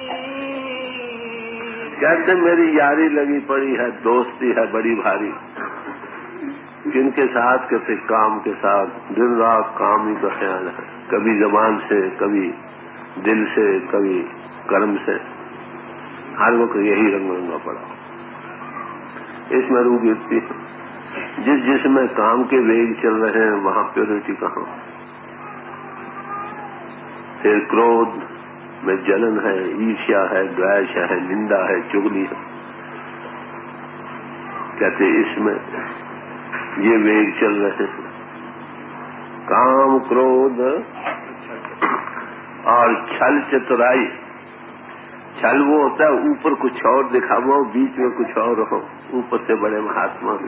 [SPEAKER 1] کہتے میری یاری لگی پڑی ہے، دوستی ہے بڑی بھاری. جن کے ساتھ کہتے کام کے ساتھ دن رات کام ہی کا خیال ہے، کبھی زبان سے، کبھی دل سے، کبھی کرم سے، ہر وقت یہی رنگ رنگا پڑا. اس میں روح گرتی ہے. جس جس میں کام کے ویگ چل رہے ہیں وہاں پیورٹی کہاں؟ پھر کرودھ میں جلن ہے، عیرشا ہے، دویش ہے، نندا ہے، چغلی ہے. کہتے اس میں یہ ویگ چل رہے ہیں، کام کرودھ اور چھل چترائی. چھل وہ ہوتا ہے اوپر کچھ اور دکھاوا ہو، بیچ میں کچھ اور ہو، اوپر سے بڑے مہاتما ہو.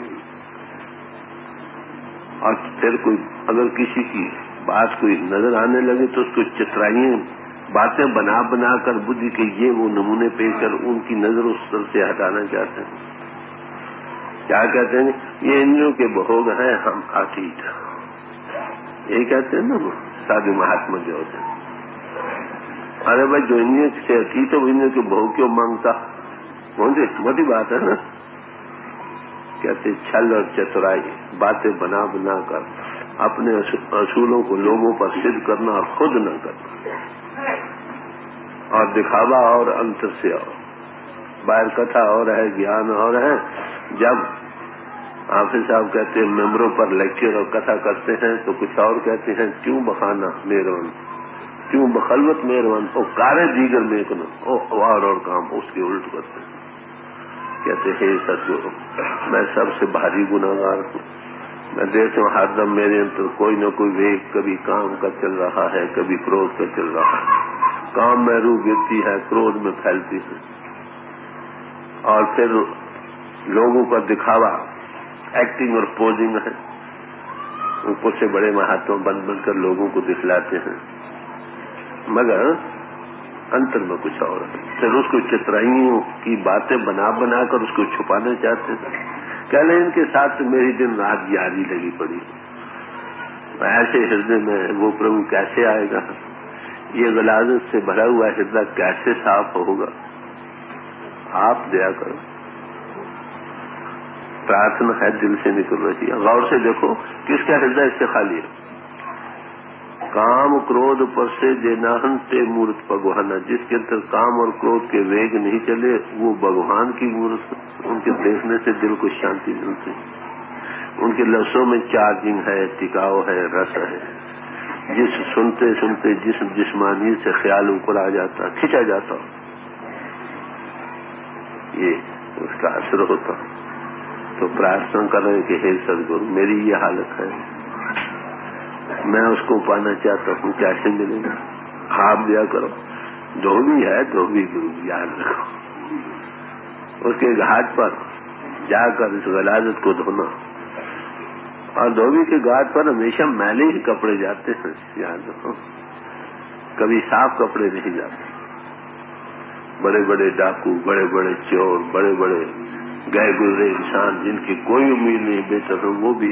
[SPEAKER 1] اور پھر کوئی اگر کسی کی بات کوئی نظر آنے لگے تو اس کو چترائیاں باتیں بنا بنا کر بدھی کے یہ وہ نمونے پیش کر ان کی نظر اس طرف سے ہٹانا چاہتے ہیں. کیا کہتے ہیں؟ یہ انجوں کے بہوگ ہیں، ہم آتیت. یہی کہتے ہیں نا سادھو مہاتما جو ہوتے ہیں. ارے بھائی جو انجوں سے اتیت ہے وہ انجوں کے بہو کیوں مانگتا؟ موٹی بات ہے نا. کہتے چھل اور چترائی، باتیں بنا بنا کر اپنے اصولوں کو لوگوں پر سدھ کرنا اور خود نہ کرنا، اور دکھاوا اور انتر سے اور باہر کتھا اور ہے، گیان اور ہے. جب حافظ صاحب کہتے ہیں ممبروں پر لیکچر اور کتھا کرتے ہیں تو کچھ اور کہتے ہیں کیوں بخانا میرون، کیوں بخلوت میرون، او کارے دیگر میں کنو او اور اور کام اس کے الٹ کرتے ہیں. کہتے ہیں ستگرو میں سب سے بھاری گناہگار ہوں. میں دیکھتا ہوں ہر دم میرے اندر کوئی نہ کوئی ویگ، کبھی کام کا چل رہا ہے، کبھی کرودھ کا چل رہا ہے. کام میں روح گرتی ہے، کرودھ میں پھیلتی ہے، اور پھر لوگوں کا دکھاوا، ایکٹنگ اور پوزنگ ہے. اوپر سے بڑے مہاتما بن بن کر لوگوں کو دکھلاتے ہیں، مگر انتر میں کچھ اور ہے. پھر اس کو چترائیوں کی باتیں بنا بنا کر اس کو چھپانا چاہتے ہیں. کہہ لیں ان کے ساتھ میری دن رات یاری لگی پڑی. ایسے ہردے میں وہ پربھو کیسے آئے گا؟ یہ غلاظت سے بھرا ہوا ہردہ کیسے صاف ہوگا؟ آپ دیا کرو. پرارتھنا ہے دل سے نکل رہی ہے. غور سے دیکھو کس کا ہردہ اس سے خالی ہے. کام کرودھ پر سے جیناہن تے مورت بھگوانا، جس کے اندر کام اور کرودھ کے ویگ نہیں چلے وہ بھگوان کی مورت. ان کے دیکھنے سے دل کو شانتی ملتی. ان کے لفظوں میں چارجنگ ہے، ٹکاؤ ہے، رس ہے. جس سنتے سنتے جسم جسمانی سے خیال اوپر آ جاتا، کھینچا جاتا، یہ اس کا اثر ہوتا. تو پرارتھنا کر رہے کہ ہے ستگرو میری یہ حالت ہے، میں اس کو پانا چاہتا ہوں، کیسے ملے گا؟ آپ دیا کرو. دھوبی ہے، دھوبی گرو یاد رکھو. اس کے گھاٹ پر جا کر اس غلاظت کو دھونا. اور دھوبی کے گھاٹ پر ہمیشہ میلے ہی کپڑے جاتے ہیں، یاد رکھو، کبھی صاف کپڑے نہیں جاتے. بڑے بڑے ڈاکو، بڑے بڑے چور، بڑے بڑے گئے گزرے انسان جن کی کوئی امید نہیں بے چلو وہ بھی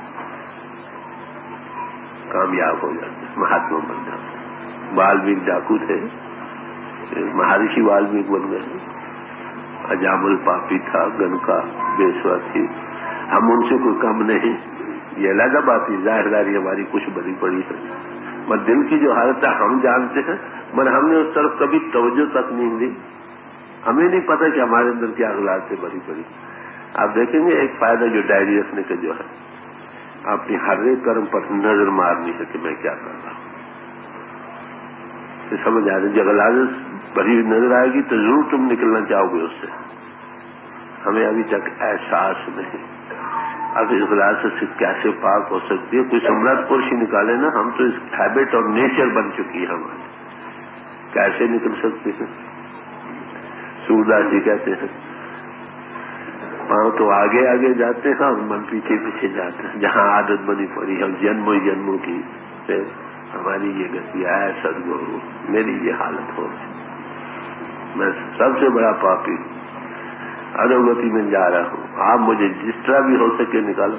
[SPEAKER 1] کامیاب ہو جاتے، مہاتما بن جاتے. والمیک ڈاکو تھے، مہارشی والمیک بن گئے. اجامل پاپی تھا، گنکا بیسوا تھی. ہم ان سے کوئی کم نہیں. یہ علیحدہ بات ہے، ظاہر داری ہماری کچھ بڑی پڑی ہے، مگر دل کی جو حالت ہے ہم جانتے ہیں، مگر ہم نے اس طرف کبھی توجہ تک نہیں دی. ہمیں نہیں پتا کہ ہمارے اندر کیا اخلاق سے بڑی پڑی. آپ دیکھیں گے ایک فائدہ جو ڈائری رکھنے کا جو ہے، اپنی ہر ایک کرم پر نظر مارنی ہے کہ میں کیا کر رہا ہوں. سمجھ آ رہی ہے؟ غلاظت بھری ہوئی نظر آئے گی تو ضرور تم نکلنا چاہو گے اس سے. ہمیں ابھی تک احساس نہیں. اب اس غلاظت سے کیسے پاک ہو سکتی ہے؟ کوئی سمرت پرش نکالے نا. ہم تو اس ہیبٹ اور نیچر بن چکی ہے ہماری. کیسے نکل سکتے ہیں؟ سورداس جی کہتے ہیں پاؤں تو آگے آگے جاتے ہیں اور من پیچھے پیچھے جاتے ہیں. جہاں عادت بنی پڑی ہے جنموں جنموں کی پھر ہماری یہ گتی ہے. سدگرو میری یہ حالت ہو گئی. میں سب سے بڑا پاپی ہوں. ادوگتی میں جا رہا ہوں. آپ مجھے جس طرح بھی ہو سکے نکالو.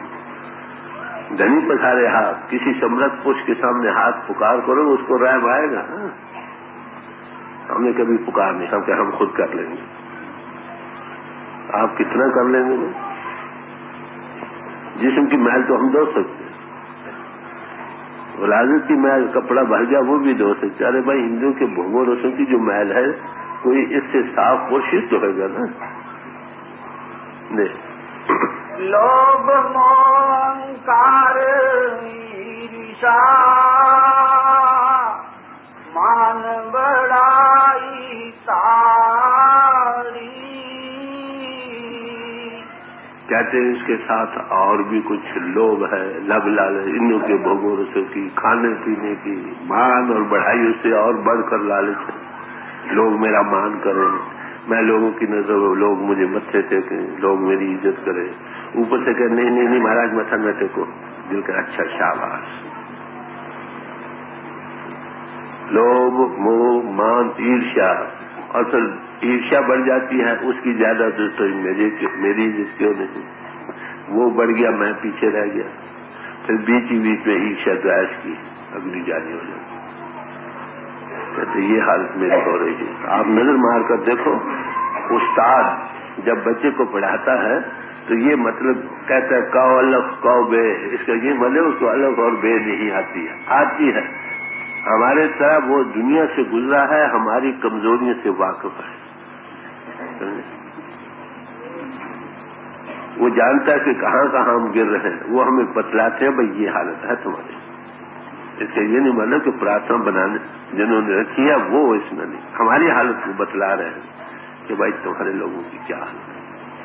[SPEAKER 1] دھنی پسارے ہاتھ. کسی سمرت پوش کے سامنے ہاتھ پکار کرو اس کو رحم آئے گا. ہم نے کبھی پکار نہیں. ہم کہ ہم خود کر لیں گے. آپ کتنا کر لیں گے؟ جسم کی محل تو ہم دھو سکتے ہیں. غلاظت کی محل کپڑا بھر گیا وہ بھی دھو سکتے. ارے بھائی ہندوؤں کے بھوگوں رسوں کی جو محل ہے کوئی اس سے صاف کوشش تو ہوگا نا.
[SPEAKER 2] لوभ موہنکار عیرشا مان بڑائی ساری.
[SPEAKER 1] کہتے ہیں اس کے ساتھ اور بھی کچھ لوگ ہے. لب لالچ انوں کے بھوگوں رسوں کی کھانے پینے کی مان اور بڑھائی اس سے اور بڑھ کر لالچ ہے. لوگ میرا مان کریں. میں لوگوں کی نظر لوگ مجھے متھے ٹیکیں. لوگ میری عزت کریں. اوپر سے کہ نہیں نہیں نہیں مہاراج متھا نہ ٹیکو. دل کا اچھا شاباش. لوگ موہ مان عیرشا اور پھر عیرشا بڑھ جاتی ہے. اس کی زیادہ تو میری عزت کیوں نہیں. وہ بڑھ گیا میں پیچھے رہ گیا. پھر بیچ ہی بیچ میں عیرشا داعش کی اگلی جانی ہو جاتی. کہتے یہ حالت میری ہو رہی ہے. آپ نظر مار کر دیکھو. استاد جب بچے کو پڑھاتا ہے تو یہ مطلب کہتا ہے کو الف کو بے. اس کا یہ مطلب اس کو الف اور بے نہیں آتی ہے. آتی ہے. ہمارے طرح وہ دنیا سے گزرا ہے. ہماری کمزوریوں سے واقف ہے. وہ جانتا ہے کہ کہاں کہاں ہم گر رہے ہیں. وہ ہمیں بتلاتے ہیں بھائی یہ حالت ہے تمہاری. اس کا یہ نہیں مطلب کہ پرارتھنا بنانے جنہوں نے رکھی ہے وہ اس میں نہیں. ہماری حالت کو بتلا رہے ہیں کہ بھائی تمہارے لوگوں کی کیا حالت ہے.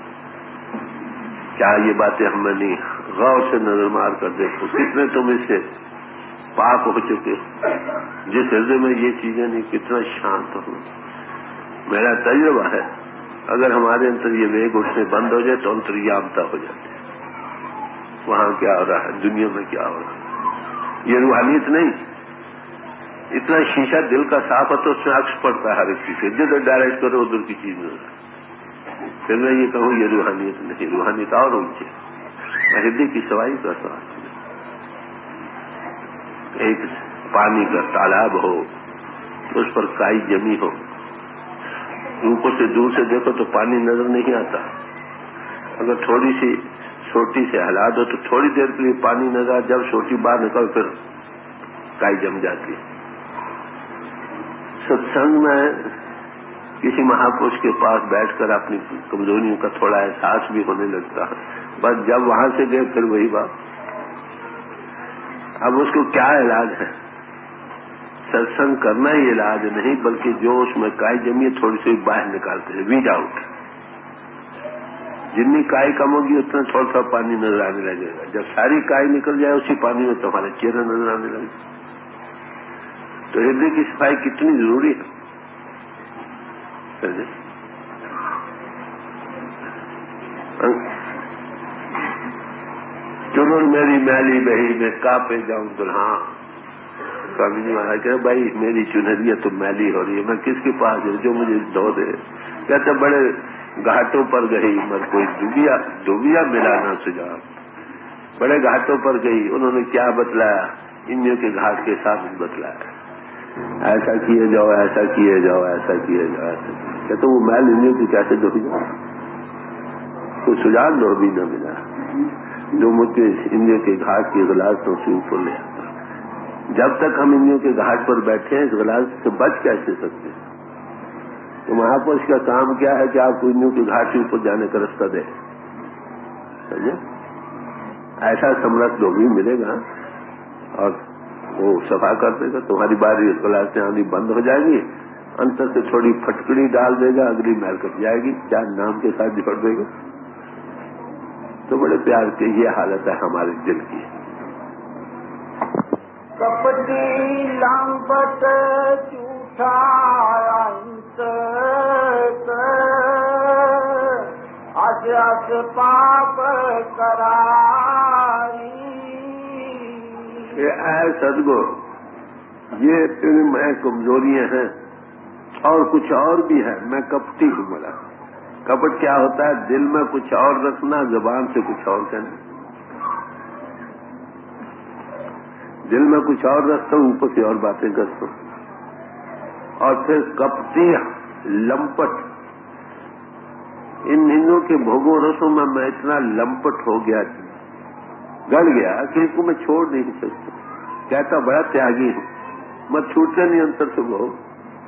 [SPEAKER 1] کیا یہ باتیں ہم نے نہیں. غور سے نظر مار کر دیکھو کتنے تم اس سے پاک ہو چکے. جس ہردے میں یہ چیزیں نہیں کتنا شانت ہو. میرا تجربہ ہے اگر ہمارے اندر یہ ویگ اٹھنے بند ہو جائے تو انتریامتا ہو جاتے ہیں. وہاں کیا ہو رہا ہے دنیا میں کیا ہو رہا ہے. یہ روحانیت نہیں. اتنا شیشہ دل کا صاف ہے تو اس میں عکس پڑتا ہے ہر ایک چیز. جدھر ڈائریکٹ کرو ادھر کی چیز نظر. پھر میں یہ کہوں یہ روحانیت نہیں. روحانیت اور اونچے. میں ہردے کی سوائی کرتا ہوں. ایک پانی کا تالاب ہو اس پر کائی جمی ہو. اوپر سے دور سے دیکھو تو پانی نظر نہیں آتا. اگر تھوڑی سی چھوٹی سے ہلا دو تو تھوڑی دیر کے لیے پانی نظر. جب چھوٹی باہر نکل پھر کائی جم جاتی. ستسنگ میں کسی مہاپرش کے پاس بیٹھ کر اپنی کمزوریوں کا تھوڑا احساس بھی ہونے لگتا ہے. بس جب وہاں سے گئے پھر وہی بات. اب اس کو کیا علاج ہے؟ ستسنگ کرنا ہی علاج نہیں بلکہ جو اس میں کائی جمی ہے تھوڑی سی باہر نکالتے ہیں. Weed out. جتنی کائی کم ہوگی اتنا تھوڑا تھوڑا پانی نظر آنے لگے گا. جب ساری کائی نکل جائے اسی پانی میں تمہارے چہرے نظر آنے لگے. تو ہردے کی صفائی کتنی ضروری ہے. چنر میری میلی بہی میں کاپے جاؤں دلہاں. سوامی جی مہاراج کہ بھائی میری چنہریاں تو میلی ہو رہی ہے. میں کس کے پاس جاؤں جو مجھے دھو دے. کہتے بڑے گھاٹوں پر گئی مر کوئی ڈوبیا ڈوبیا ملا نہ سجا. بڑے گھاٹوں پر گئی. انہوں نے کیا بتلایا؟ انیوں کے گھاٹ کے ساتھ بتلایا. ایسا کیے جاؤ ایسا کیے جاؤ ایسا کیے جاؤ ایسا. کہتے وہ میل انیوں کی کیسے دھو جاؤ. کوئی سجان دو بھی نہ ملا جو مجھ کے انیوں کے گھاٹ کی غلاظتوں سے اوپر لے آتا. جب تک ہم انیوں کے گھاٹ پر بیٹھے ہیں اس غلاظت سے بچ کیسے سکتے ہیں؟ تو مہاپرش کا کام کیا ہے کہ آپ کو انیوں کے گھاٹ سے اوپر جانے کا رستہ دے. سمجھے؟ ایسا سمرتھ دھوبی ملے گا اور وہ صفا کر دے گا. تمہاری باری غلاظتیں آنی بند ہو جائیں گی अंतर से थोड़ी फटकड़ी डाल देगा, अगली मैल कट जाएगी, चार नाम के साथ जोड़ देगा। तो बड़े प्यार की ये हालत है हमारे दिल की।
[SPEAKER 2] कपटी लंपट झूठा अस अस पाप करारी।
[SPEAKER 1] ये ऐ सदगुरु, ये तेरी मैं कमजोरियां हैं और कुछ और भी है। मैं कपटी हूँ। बोला कपट क्या होता है? दिल में कुछ और रखना, जुबान से कुछ और कहना। दिल में कुछ और रखता हूँ, ऊपर से और बातें करता हूँ। और फिर कपटी लंपट, इन हिंदुओं के भोगों रसों में मैं इतना लंपट हो गया, गड़ गया कि इसको मैं छोड़ नहीं सकता। कहता बड़ा त्यागी हूँ, मैं छूटते नहीं अंतर से भोग।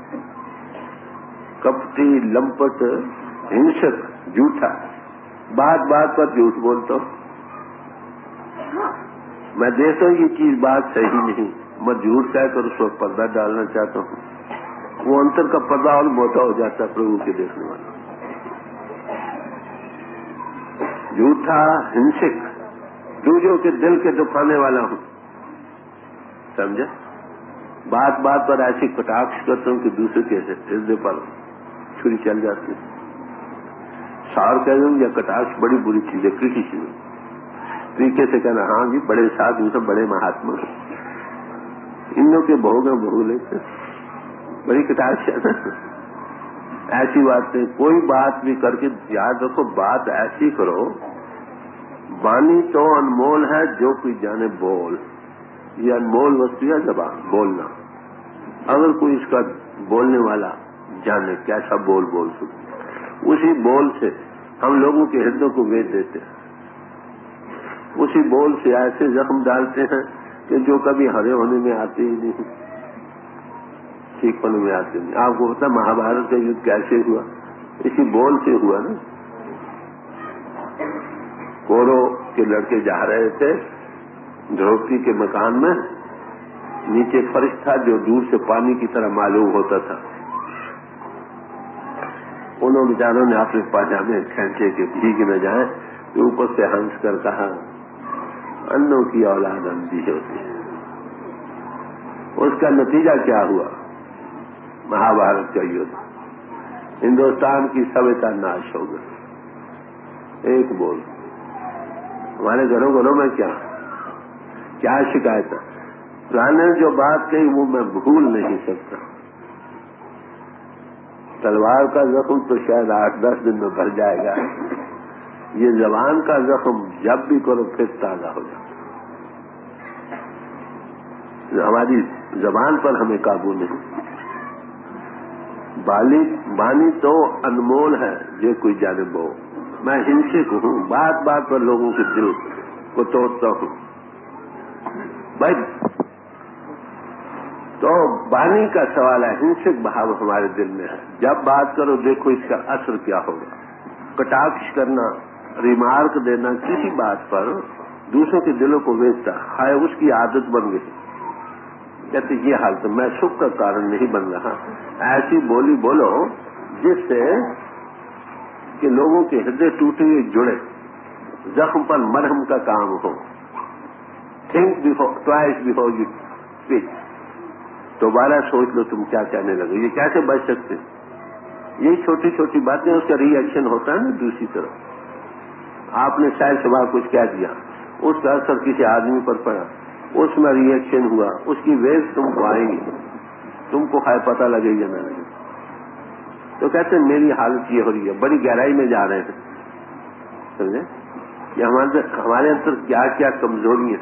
[SPEAKER 1] कपटी लंपट हिंसक झूठा, बात बात पर झूठ बोलता हूँ। मैं देखता हूँ ये चीज बात सही नहीं, मैं झूठ कह कर उस पर पर्दा डालना चाहता हूँ। वो अंतर का पर्दा और मोटा हो जाता है प्रभु के देखने वाला। झूठा हिंसक, दूसरों के दिल के दुखाने वाला हूँ। समझे? बात बात पर ऐसी कटाक्ष करता हूँ कि दूसरे के हृदय पर छुरी चल जाती है। सार कह दूँ या कटाक्ष बड़ी बुरी चीज है किसी चीज में। तरीके से कहना हाँ जी बड़े साधु सब बड़े महात्मा, इन लोग के भोग भोग लेते, बड़ी कटाक्ष है। ऐसी बात नहीं, कोई बात भी करके याद रखो, बात ऐसी करो। वाणी तो अनमोल है, जो कोई जाने बोल। ये अनमोल वस्तु है जबान, बोलना। अगर कोई इसका बोलने वाला जाने कैसा बोल बोल सकते, उसी बोल से हम लोगों के हृदय को वेद देते हैं। उसी बोल से ऐसे जख्म डालते हैं कि जो कभी हरे होने में आते ही नहीं, ठीक होने में आते नहीं। आपको पता महाभारत का युद्ध कैसे हुआ? इसी बोल से हुआ ना। कौरव के लड़के जा रहे थे द्रौपदी के मकान में, नीचे फर्श था जो दूर से पानी की तरह मालूम होता था। उन्होंने बेचारों ने अपने पाजामे खींचे के भीग न जाए, तो ऊपर से हंस कर कहा अन्नों की औलाद अंधी होती है। उसका नतीजा क्या हुआ? महाभारत का युद्ध, हिंदुस्तान की सभ्यता नाश हो गई। एक बोल। हमारे घरों घरों में क्या क्या शिकायत है? राने ने जो बात कही वो मैं भूल नहीं सकता। तलवार का जख्म तो शायद आठ दस दिन में भर जाएगा, ये जबान का जख्म जब भी करो फिर ताजा हो जाता। हमारी जबान पर हमें काबू नहीं। बाली बानी तो अनमोल है, ये कोई जाने बो। मैं हिंसक हूँ, बात बात पर लोगों के दिल को तोड़ता हूँ भाई। तो बानी का सवाल है, हिंसक भाव हमारे दिल में है। जब बात करो देखो इसका असर क्या होगा। कटाक्ष करना, रिमार्क देना किसी बात पर दूसरों के दिलों को बेचता है, उसकी आदत बन गई। कहते ये हालत मैं सुख का कारण नहीं बन रहा। ऐसी बोली बोलो जिससे कि लोगों के हृदय टूटे हुए जुड़े, जख्म पर मरहम का काम हो। Think before twice before you speak. दोबारा सोच लो तुम क्या कहने लगे। ये कैसे बच सकते? यही छोटी छोटी बातें, उसका रिएक्शन होता है ना दूसरी तरफ। आपने शायद सुबह कुछ कह दिया, उसका असर किसी आदमी पर पड़ा, उसमें रिएक्शन हुआ, उसकी वेव तुमको आएंगी, तुमको खाए पता लगेगा ना लगे। तो कहते हैं मेरी हालत ये हो रही है, बड़ी गहराई में जा रहे हैं। समझे? ये हमारे हमारे अंदर क्या क्या कमजोरियां,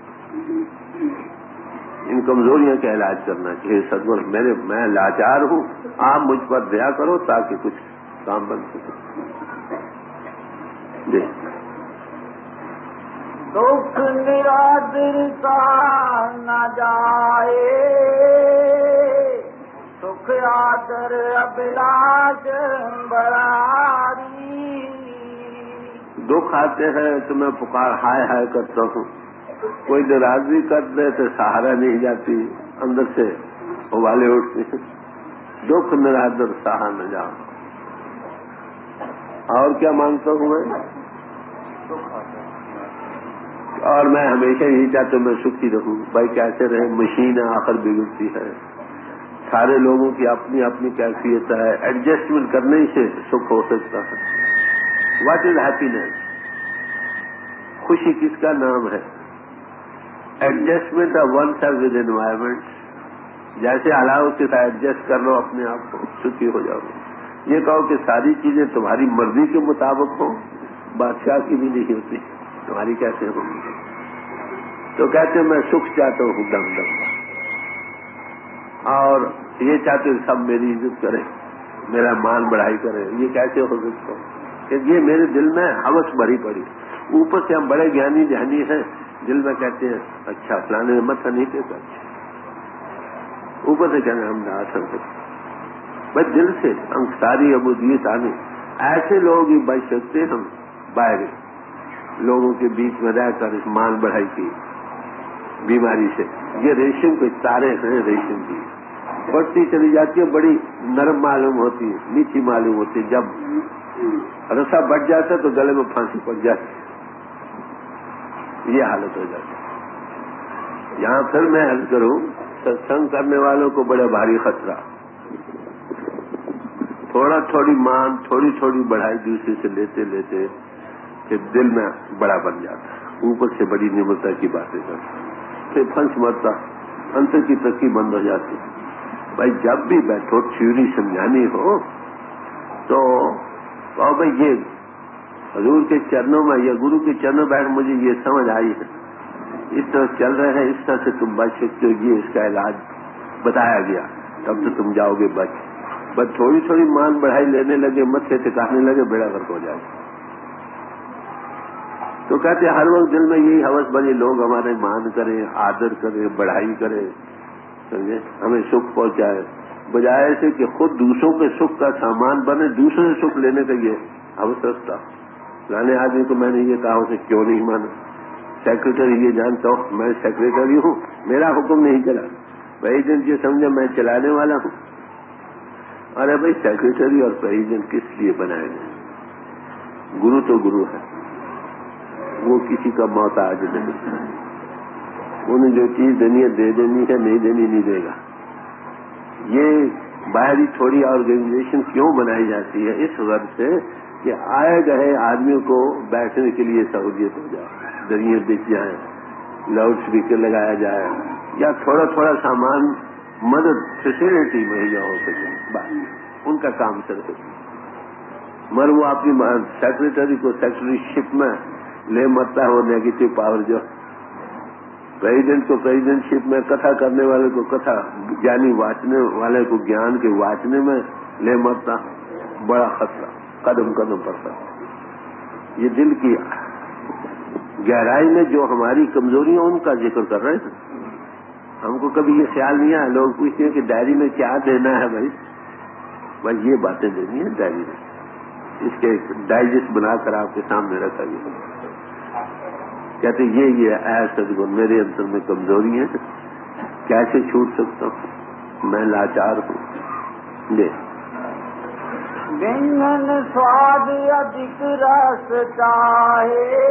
[SPEAKER 1] इन कमजोरियों का इलाज करना चाहिए। सदगुरु मेरे मैं लाचार हूँ, आप मुझ पर दया करो ताकि कुछ काम बन सके।
[SPEAKER 2] दुख निरादरता न जाए, सुख आदर अभिलाष बरारी।
[SPEAKER 1] दुख आते हैं तो मैं पुकार हाय हाय करता हूँ, कोई नाराजगी कर दे तो सहारा नहीं जाती, अंदर से उबाले उठते हैं। दुख निरादर सहा न जाओ। और क्या मांगता हूँ मैं? और मैं हमेशा यही चाहता हूँ मैं सुखी रहूं। भाई कैसे रहे, मशीन आखिर बिगड़ती है, सारे लोगों की अपनी अपनी कैफियत है, एडजस्टमेंट करने से सुख हो सकता है। What is happiness? खुशी किसका नाम है? Adjustment of oneself with environment. जैसे हालात के साथ एडजस्ट कर लो अपने आप को, सुखी हो जाओगे। ये कहो कि सारी चीजें तुम्हारी मर्जी के मुताबिक हो, बादशाह की भी नहीं होती, तुम्हारी कैसे होगी? तो कहते मैं सुख चाहता हूँ दम दम का, और ये चाहते सब मेरी इज्जत करें, मेरा मान बढ़ाई करें। ये कैसे हो सकता? ये मेरे दिल में हवस भरी पड़ी। ऊपर से हम बड़े ज्ञानी ध्यानी हैं, दिल में कहते हैं अच्छा फलाने में मत नहीं थे, ऊपर से कहते हम ना सकते, बस दिल से हम सारी अबूदियत आने। ऐसे लोग ही बच सकते हम बाहर लोगों के बीच में रहकर इस मान बढ़ाई की बीमारी से। ये रेशम के तारे हैं, रेशम की बढ़ती चली जाती है, बड़ी नरम मालूम होती है, मीठी मालूम होती है। जब रसा बढ़ जाता है तो गले में फांसी पड़ जाती है, ये हालत हो जाती है। यहां फिर मैं अर्ज करूं, सत्संग करने वालों को बड़ा भारी खतरा। थोड़ा थोड़ी मान थोड़ी थोड़ी बढ़ाई दूसरे से लेते लेते कि दिल में बड़ा बन जाता है, ऊपर से बड़ी निम्रता की बातें करता, फिर फंस मरता, अंतर की तकी बंद हो जाती। भाई जब भी बैठो थ्योरी समझानी हो तो कहो भाई ये हजूर के चरणों में या गुरु के चरणों बैठ मुझे ये समझ आई है, इस तरह चल रहे हैं, इस तरह से तुम बच सकते हो, ये इसका इलाज बताया गया, तब तो तुम जाओगे बच। बस थोड़ी थोड़ी मान बढ़ाई लेने लगे, मत से टिकाने लगे, बेड़ा गर्क हो जाए। तो कहते हर वक्त दिल में यही हवस बनी, लोग हमारे मान करें, आदर करें, बढ़ाई करें, समझे, हमें सुख पहुंचाए, बजाय से कि खुद दूसरों के सुख का सामान बने, दूसरों से सुख लेने का ये हवस रखता। लाने आदमी को मैंने ये कहा, उसे क्यों नहीं माना? सेक्रेटरी ये जानता हूं मैं सेक्रेटरी हूं, मेरा हुक्म नहीं चला, प्रेसिडेंट ये समझे मैं चलाने वाला हूं। अरे भाई सेक्रेटरी और प्रेसिडेंट किस लिए बनाए गए? गुरु तो गुरु है, वो किसी का मोहताज नहीं, उन्हें जो चीज देनी है दे देनी है, नहीं देनी नहीं देगा। ये बाहरी थोड़ी ऑर्गेनाइजेशन क्यों बनाई जाती है? इस वर्ग से कि आए गए आदमियों को बैठने के लिए सहूलियत हो जाए, दरिये दिख जाए, लाउड स्पीकर लगाया जाए, या थोड़ा थोड़ा सामान मदद फैसिलिटी मुहैया हो सके, बस उनका काम चल सके। मगर वो अपनी सेक्रेटरी को सेक्रेटरीशिप में ले मरता है, वो नेगेटिव पावर जो प्रेसिडेंट को प्रेसिडेंटशिप में, कथा करने वाले को कथा, ज्ञानी वाचने वाले को ज्ञान के वाचने में ले मरता, बड़ा खतरा कदम कदम पड़ता। ये दिल की गहराई में जो हमारी कमजोरियां उनका जिक्र कर रहे हैं। हमको कभी ये ख्याल नहीं आया, लोग पूछते हैं कि डायरी में क्या देना है भाई, भाई ये बातें देनी है डायरी में, इसके डाइजेस्ट बनाकर आपके सामने रखा गया। कहते ये ये ऐ सदगुण मेरे अंदर में कमजोरी है, कैसे छूट सकता हूं, मैं लाचार हूं। ले
[SPEAKER 2] व्यंजन स्वाद अधिक रस चाहे,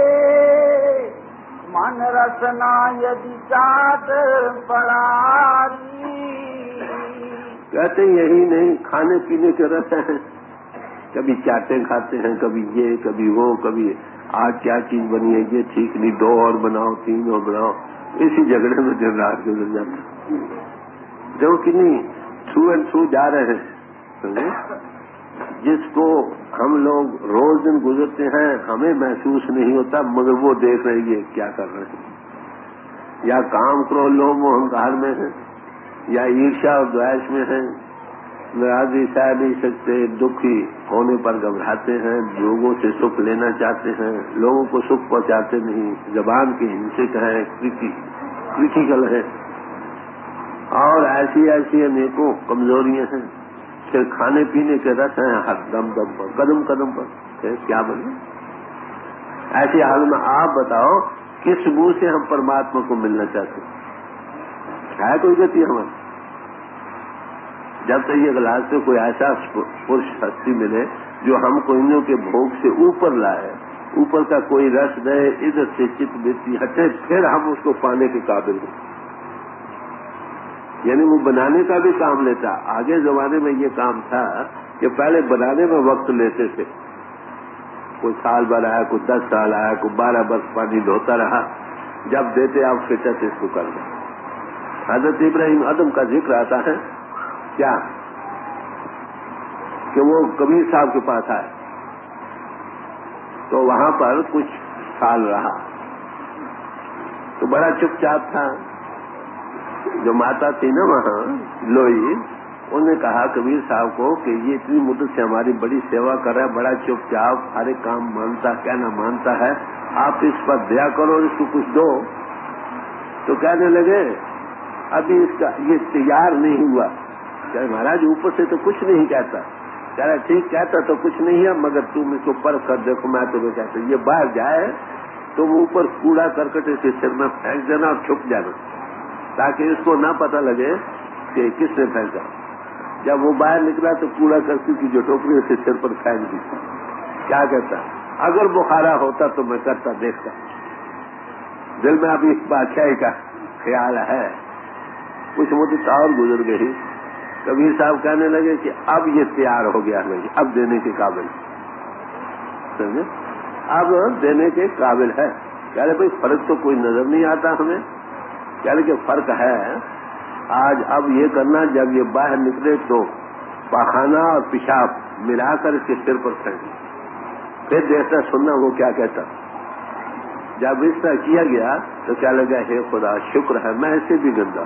[SPEAKER 2] मन रसना यदि चाट परारी।
[SPEAKER 1] कहते यही नहीं, खाने पीने के रस हैं, कभी चाटे खाते हैं, कभी ये कभी वो, कभी आज क्या चीज बनी है ये ठीक नहीं, दो और बनाओ, तीन और बनाओ, इसी झगड़े में दिन रात गुजर जाता। जो कि नहीं थ्रू एंड थ्रू जा रहे हैं, समझे, जिसको हम लोग रोज दिन गुजरते हैं, हमें महसूस नहीं होता, मगर वो देख रहे हैं क्या कर रहे हैं। या काम क्रोध लोभ अहंकार में है, या ईर्ष्या और द्वेष में है, नाराजगी सह नहीं सकते, दुखी होने पर घबराते हैं, लोगों से सुख लेना चाहते हैं, लोगों को सुख पहुंचाते नहीं, जबान की हिंसक है, क्रिटिकल है, और ऐसी ऐसी अनेकों कमजोरियां हैं। फिर खाने पीने के रस हैं हर दम दम पर, कदम कदम पर, फिर क्या बने? ऐसे हाल में आप बताओ किस मुंह से हम परमात्मा को मिलना चाहते हैं? है कोई गति हमारी? جب تک یہ گلاس سے کوئی ایسا پرش ہستی ملے جو ہم کو انوں کے بھوگ سے اوپر لائے، اوپر کا کوئی رس دے، ادھر سے چت بتی ہٹے، پھر ہم اس کو پانے کے قابل ہوں. یعنی وہ بنانے کا بھی کام لیتا. آگے زمانے میں یہ کام تھا کہ پہلے بنانے میں وقت لیتے تھے. کوئی سال بھر آیا، کوئی دس سال آیا، کوئی بارہ برس پانی دھوتا رہا. جب دیتے آپ فطرت اس کو کر دیں. حضرت ابراہیم ادم کا ذکر آتا ہے کیا کہ وہ کبیر صاحب کے پاس آئے تو وہاں پر کچھ سال رہا تو بڑا چپ چاپ تھا. جو ماتا تھی نا وہاں لوئی، انہوں نے کہا کبیر صاحب کو کہ یہ اتنی مدت سے ہماری بڑی سیوا کر رہا ہے، بڑا چپ چاپ ہر ایک کام مانتا کہنا مانتا ہے، آپ اس پر دیا کرو اور اس کو کچھ دو. تو کہنے لگے ابھی اس کا یہ تیار نہیں ہوا. کہ مہاراج اوپر سے تو کچھ نہیں کہتا. کہہ رہا ٹھیک کہتا تو کچھ نہیں ہے، مگر تم اس کو پرکھ کر دیکھو. میں تمہیں کہتا ہوں یہ باہر جائے تو وہ اوپر کوڑا کرکٹ اس کے سر میں پھینک دینا اور چھپ جانا تاکہ اس کو نہ پتہ لگے کہ کس نے پھینکا. جب وہ باہر نکلا تو کوڑا کرکٹ کی جو ٹوکری اس کے سر پر پھینک دی. کیا کہتا اگر بخارا ہوتا تو میں کرتا دیکھتا. دل میں ابھی بادشاہی کا خیال ہے. کچھ مدت اور گزر گئی. کبیر صاحب کہنے لگے کہ اب یہ تیار ہو گیا ہے، اب دینے کے قابل. سمجھے؟ اب دینے کے قابل ہے. کہہ رہے بھائی فرق تو کوئی نظر نہیں آتا ہمیں. کہہ رہے کہ فرق ہے. آج اب یہ کرنا جب یہ باہر نکلے تو پاخانہ اور پیشاب ملا کر اس کے سر پر پھینک، پھر دیکھتا سننا وہ کیا کہتا. جب اس طرح کیا گیا تو کیا لگا ہے خدا شکر ہے میں ایسے بھی گندا.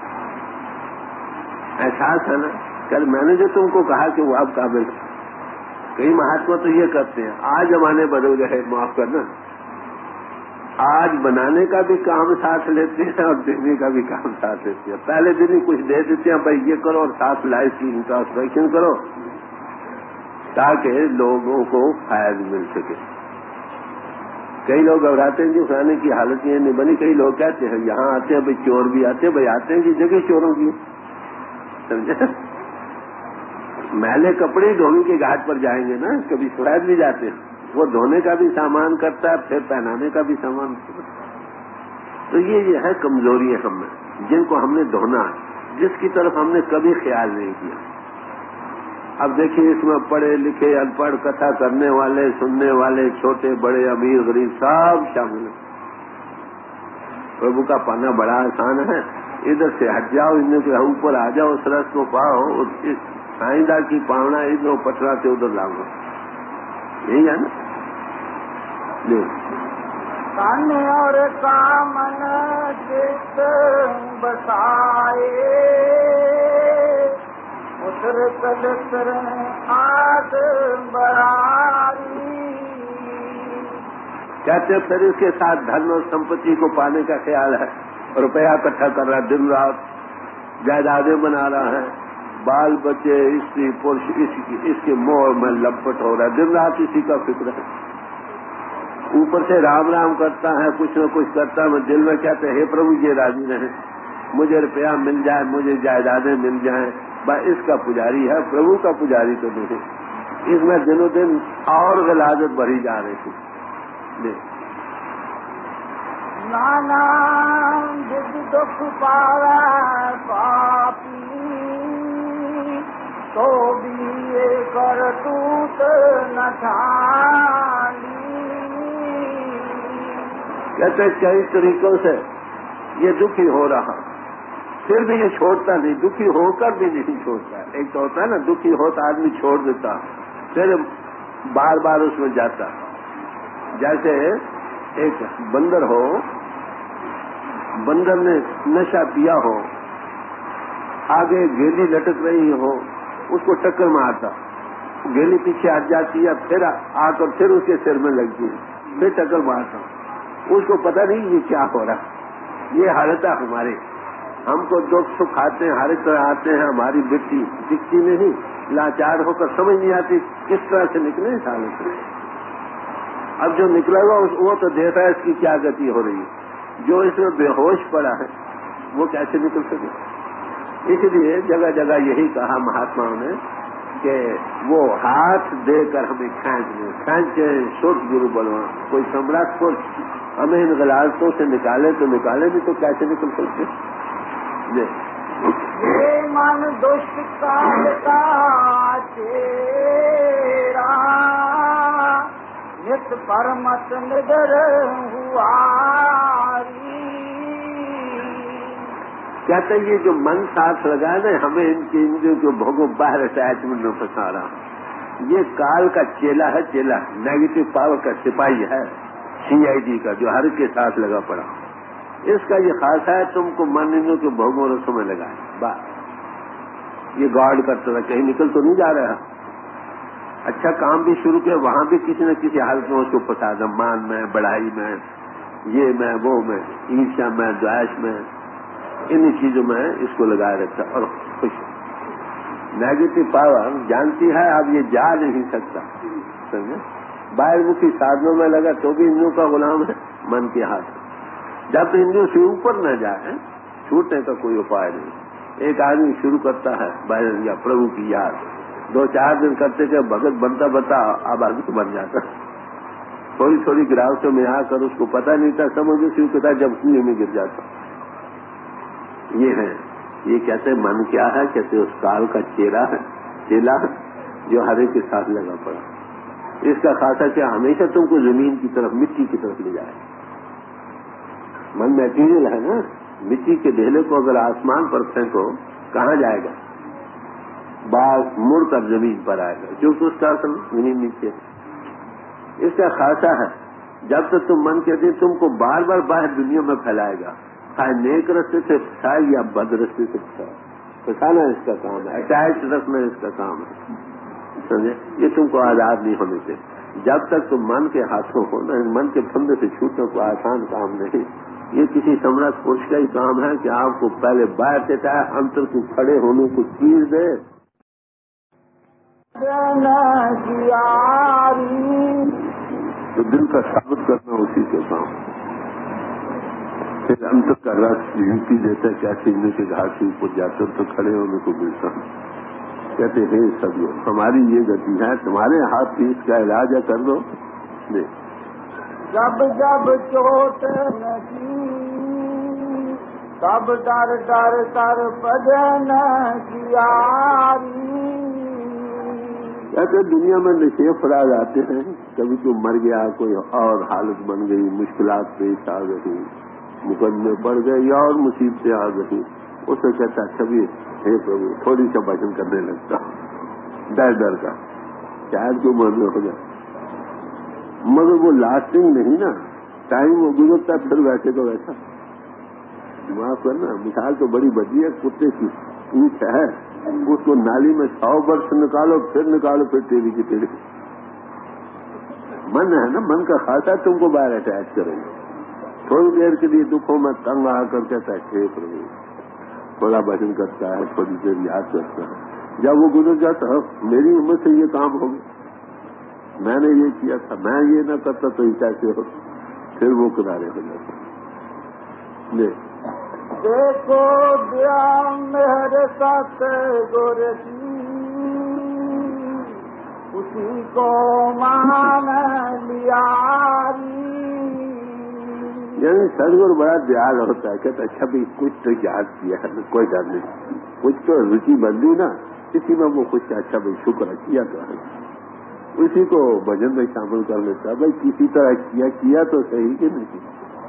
[SPEAKER 1] احساس ہے نا. کل میں نے جو تم کو کہا کہ وہ اب قابل ہے. کئی مہاتما تو یہ کرتے ہیں آج زمانے بدل گئے، معاف کرنا. آج بنانے کا بھی کام ساتھ لیتے ہیں اور دینے کا بھی کام ساتھ لیتے ہیں. پہلے دن ہی کچھ دے دیتے ہیں بھائی یہ کرو اور ساتھ لائف کی انٹراسپیکشن کرو تاکہ لوگوں کو فائد مل سکے. کئی لوگ گھبراتے ہیں جی کھانے کی حالت یہ نہیں بنی. کئی لوگ کہتے ہیں یہاں آتے ہیں بھائی چور بھی آتے ہیں. بھائی آتے ہیں جی جگہ چوروں کی. سمجھے؟ میلے کپڑے دھونے کے گھاٹ پر جائیں گے نا، کبھی سوید بھی جاتے ہیں. وہ دھونے کا بھی سامان کرتا ہے پھر پہنانے کا بھی سامان کرتا ہے. تو یہ یہ ہے کمزوری ہے ہم میں جن کو ہم نے دھونا ہے، جس کی طرف ہم نے کبھی خیال نہیں کیا. اب دیکھیے اس میں پڑھے لکھے ان پڑھ کتھا کرنے والے سننے والے چھوٹے بڑے امیر غریب سب شامل ہیں. پربھو کا پانا بڑا آسان ہے. ادھر سے ہٹ جاؤ، ان کے اوپر آ جاؤ، اس رس کو پاؤ. سائندہ کی پاونا ادھر پٹرا سے ادھر لاؤ. یہی ہے نا.
[SPEAKER 2] کان اور کامن جس بسائے اتر کلسر آد براری.
[SPEAKER 1] کہتے پھر اس کے ساتھ دھن اور سمپتی کو پانے کا خیال ہے. روپیہ اکٹھا کر رہا ہے، دن رات جائیدادیں بنا رہا ہے، بال بچے اس کی پرش اس کی اس کے موہ میں لپٹ ہو رہا ہے، دن رات اسی کا فکر ہے. اوپر سے رام رام کرتا ہے، کچھ نہ کچھ کرتا ہے. دل میں کہتے ہیں پربھو یہ راضی رہے، مجھے روپیہ مل جائے، مجھے جائیدادیں مل جائیں. بس اس کا پجاری ہے، پربھو کا پجاری تو نہیں. اس میں دنوں دن اور غلاظت بڑھی جا رہی تھی.
[SPEAKER 2] نانا جد دکھ پاوے پاپی تو بھی یہ کرتوت نہ چھالی.
[SPEAKER 1] کہتے کئی طریقوں سے یہ دکھی ہو رہا پھر بھی یہ چھوڑتا نہیں، دکھی ہو کر بھی نہیں چھوڑتا. ایک تو ہوتا ہے نا دکھی ہوتا آدمی چھوڑ دیتا پھر بار بار اس میں جاتا. جیسے ایک بندر ہو، بندر نے نشہ پیا ہو، آگے گیلی لٹک رہی ہو، اس کو ٹکر مارتا، گیلی پیچھے ہٹ جاتی ہے، پھر آ کر پھر اس کے سر میں لگتی ہے، پھر ٹکر مارتا. اس کو پتہ نہیں یہ کیا ہو رہا. یہ حالت ہے ہماری. ہم کو دکھ سکھ آتے ہیں، ہر ایک طرح آتے ہیں. ہماری بٹی دکھتی نہیں، لاچار ہو کر سمجھ نہیں آتی کس طرح سے نکلے اس حالت سے. اب جو نکلا گا وہ تو دیکھ رہا ہے اس کی کیا گتی ہو رہی ہے. جو اس میں بے ہوش پڑا ہے وہ کیسے نکل سکے. اس لیے جگہ جگہ یہی کہا مہاتماؤں نے کہ وہ ہاتھ دے کر ہمیں کھینچ لیں، کھینچے سوچ گرو بلوان، کوئی سمراٹ کو ہمیں ان غلاظتوں سے نکالے تو نکالے بھی تو کیسے نکل سکتے؟
[SPEAKER 2] یہ من دشت کال کا چیرا نت پرمت نگر ہوا،
[SPEAKER 1] کہتے ہیں یہ جو من ساتھ لگا نا ہمیں ان کی انجوں جو بھوگو باہر اٹیچمنٹ میں پھنسا رہا، یہ کال کا چیلا ہے، چیلا نیگیٹو پاور کا سپاہی ہے سی آئی ڈی کا، جو ہر کے ساتھ لگا پڑا۔ اس کا یہ خاصہ ہے تم کو من انوں کے بھوگوں رسوں میں لگائے، بس یہ گارڈ کرتا تھا کہیں نکل تو نہیں جا رہا۔ اچھا کام بھی شروع کیا، وہاں بھی کسی نہ کسی حالت میں اس کو پھنسا دیا، مان میں، بڑھائی میں، یہ میں، وہ میں، عیرشا میں، دوائش میں، انہی چیزوں میں اس کو لگائے رکھتا اور خوش۔ نیگیٹو پاور جانتی ہے اب یہ جا نہیں سکتا، سمجھے؟ باہر مکھی سادھنوں میں لگا تو بھی ہندوؤں کا غلام ہے من کے ہاتھ، جب ہندو سے اوپر نہ جائے چھوٹنے کا کوئی اپائے نہیں۔ ایک آدمی شروع کرتا ہے باہر یا پربھو کی یاد، دو چار دن کرتے کہ بھگت بنتا بنتا آبادی تو بن جاتا، تھوڑی تھوڑی گراوٹوں میں آ کر اس کو پتہ نہیں تھا، سمجھو شروع کرتا جب کنویں میں گر جاتا۔ یہ ہے، یہ کہتے من کیا ہے؟ کہتے اس کال کا چیلا ہے، چیلا جو ہر ایک کے ساتھ لگا پڑا۔ اس کا خاصہ کیا؟ ہمیشہ تم کو زمین کی طرف، مٹی کی طرف لے جائے۔ من میٹیریل ہے نا، مٹی کے ڈھیلے کو اگر آسمان پر پھینکو کہاں جائے گا؟ بعض مڑ کر زمین پر آئے گا، کیونکہ اس کا اصل زمین نیچے ہے۔ اس کا خاصہ ہے جب تک تم من کہتے تم کو بار بار باہر دنیا میں پھیلائے گا، چاہے نیک رستے سے پھنسائے یا بد رستے سے پھنسائے، پھنسانا اس کا کام ہے، اٹیچ رکھنا اس کا کام ہے، سمجھے؟ یہ تم کو آزاد نہیں ہونے سے، جب تک تم من کے ہاتھوں ہو نا، من کے پھندے سے چھوٹنا کوئی آسان کام نہیں۔ یہ کسی سمرتھ پروش کا ہی کام ہے کہ آپ کو پہلے باہر دیتا ہے، انتر کو کھڑے ہونے کو چیز دے، تو دل کا ثابت کرنا اسی کے کام۔ پھر انتر کا رس یوپی دیتا ہے، کیسے ان کے گھاٹ سے اوپر جاتے تو کھڑے ہونے کو ملتا ہوں۔ کہتے ہیں سب لوگ ہماری یہ گتی ہے، تمہارے ہاتھ سے اس کا علاج ہے، کر دو۔ نہیں،
[SPEAKER 2] جب جب چوٹ لگی تب ڈر ڈر کر بجن کیاری،
[SPEAKER 1] کہتے دنیا میں نشے فراز آتے ہیں، کبھی تو مر گیا، کوئی اور حالت بن گئی، مشکلات پیش آ گئی، مقدمے پڑ گئے یا اور مصیبتیں آ گئی، اسے کہتا اچھا بھی ہے پربھو تھوڑی سا بھجن کرنے لگتا ڈر ڈر کا، شاید کوئی مرنے ہو جائے، مگر وہ لاسٹنگ نہیں نا، ٹائم وہ گزرتا پھر ویسے تو ویسا۔ معاف کرنا، مثال تو بڑی بڑی ہے، کتے کی اونٹ ہے، اس کو نالی میں سو برس نکالو پھر نکالو پھر ٹیڑھی کی ٹیڑھی۔ من ہے نا، من کا خاصہ تم کو باہر اٹیچ کرے گا، تھوڑی دیر کے لیے دکھوں میں تنگ آ کر کہتا ہے کہ پربھو، تھوڑا بھجن کرتا ہے، تھوڑی دیر یاد کرتا ہے، جب وہ گزر جاتا ہے میری ہمت سے یہ کام ہو گیا، میں نے یہ کیا تھا، میں یہ نہ کرتا تو یہ کیسے ہو، پھر وہ کنارے ہو جاتا ہے۔
[SPEAKER 2] دیکھو دیا میرے ساتھ گورتی، اسی کو مان لیا،
[SPEAKER 1] یعنی سدگرو بڑا دیال ہوتا ہے، کہتا اچھا بھی کچھ تو یاد کیا ہے، کوئی ڈر نہیں، کچھ تو روچی بندی نا، اسی میں وہ خوش ہے، اچھا بھائی شکر ہے کیا تو ہے، اسی کو بھجن میں شامل کر لیتا ہے، بھائی کسی طرح کیا کیا تو صحیح کہ نہیں،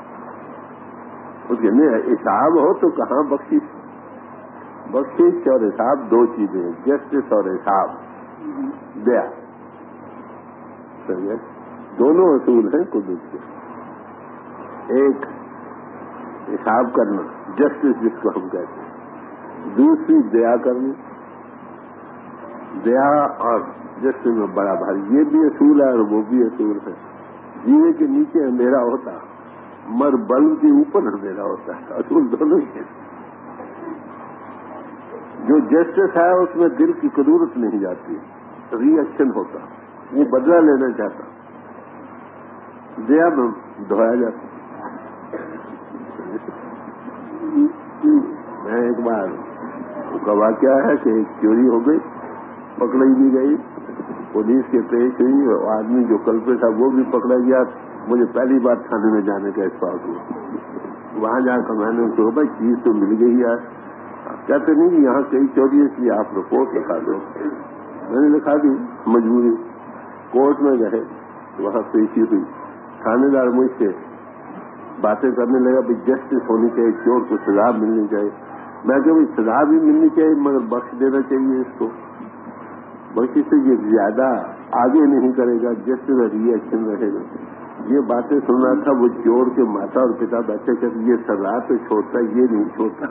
[SPEAKER 1] اس کے حساب ہو تو کہاں بخشش، بخشش اور حساب دو چیزیں ہیں، جسٹس اور حساب، دیا، سمجھے؟ دونوں اصول ہیں قدرت کے، ایک حساب کرنا، جسٹس جس کو ہم کہتے ہیں، دوسری دیا کرنی، دیا اور جسٹس میں بڑا بھاری، یہ بھی اصول ہے اور وہ بھی اصول ہے، جیوے کے نیچے اندھیرا ہوتا مر بلب کے اوپر اندھیرا ہوتا ہے، اصول دونوں ہی ہے۔ جو جسٹس ہے اس میں دل کی قدورت نہیں جاتی، ری ایکشن ہوتا، وہ بدلہ لینا چاہتا، دیا میں دہایا جاتا۔ میں ایک بار کا واقعہ ہے کہ ایک چوری ہو گئی، پکڑی بھی گئی، پولیس کے پیش ہوئی، اور آدمی جو کلپٹ تھا وہ بھی پکڑا گیا۔ مجھے پہلی بار تھانے میں جانے کا اتفاق ہوا، وہاں جا کر میں نے ان کو بھائی چیز تو مل گئی ہے، کہتے نہیں کہ یہاں کئی چوری ہے اس لیے آپ رپورٹ لکھا دو۔ میں نے لکھا دی، مجبوری، کورٹ میں گئے، وہاں پیشی ہوئی، تھانے دار مجھ سے باتیں کرنے لگا بھی جسٹس ہونی چاہیے، چور کو سزا ملنی چاہیے۔ میں کہ بھائی سزا بھی ملنی چاہیے مگر بخش دینا چاہیے اس کو، بخش سے یہ زیادہ آگے نہیں کرے گا، جسٹس کا ری ایکشن رہے گا۔ یہ باتیں سن رہا تھا، وہ چور کے ماتا اور پتا بیٹھے کہتے یہ سزا تو چھوڑتا، یہ نہیں چھوڑتا۔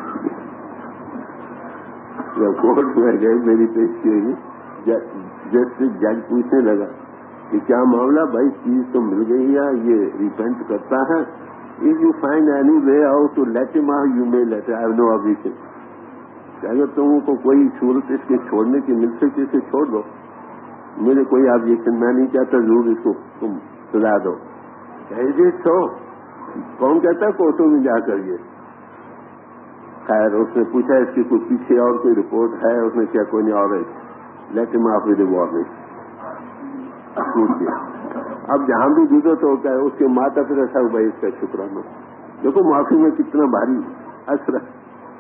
[SPEAKER 1] جب کورٹ میں گئے میری پیشی ہوئی، جسٹس جج پوچھنے لگا کہ کیا معاملہ بھائی، چیز تو مل گئی ہے، یہ ریپینٹ کرتا ہے، if you find any way out to let him out you may let him, I have no objection۔ کہ اگر تم کو کوئی صورت اس کے چھوڑنے کی مل سکتی اسے چھوڑ دو، میرے کوئی آبجیکشن، میں نہیں چاہتا ضرور اس کو تم سزا دو۔ کہ سو کون کہتا ہے کورٹوں میں جا کر یہ؟ خیر اس نے پوچھا اس کی کوئی پیچھے اور کوئی رپورٹ ہے؟ اس نے کیا کوئی نہیں، اور لیٹ ہم آف ود وارننگ چھوٹ گیا۔ اب جہاں بھی گزرت ہوتا ہے اس کے ماتا پتا صاحب بھائی اس کا شکرانہ، دیکھو معافی میں کتنا بھاری اثر ہے۔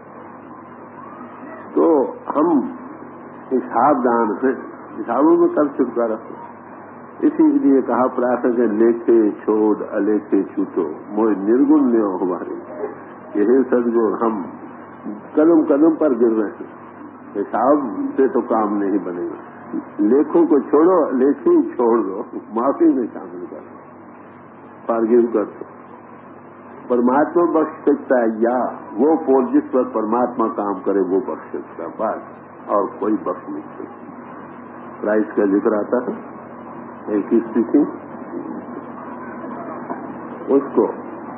[SPEAKER 1] تو ہم حساب دان ہیں، حسابوں میں کب چھٹکارا، اسی لیے کہا پراسن کے لیکھے چھوڑ الیکھے چھوٹو موئے نرگن لے ہمارے، یہ سدگور ہم قدم قدم پر گر رہے ہیں، حساب سے تو کام نہیں بنے گا، لیکھوں کو چھوڑو، لیکھیں چھوڑ دو، معافی میں شامل کر دو، فارگیو کر دو۔ پرماتما بخش سکتا ہے یا وہ پول جس پر پرماتما کام کرے وہ بخش سکتا ہے، بس اور کوئی بخش نہیں سکتا۔ کرائسٹ کا ذکر آتا ہے، ایک کشتی تھی، اس کو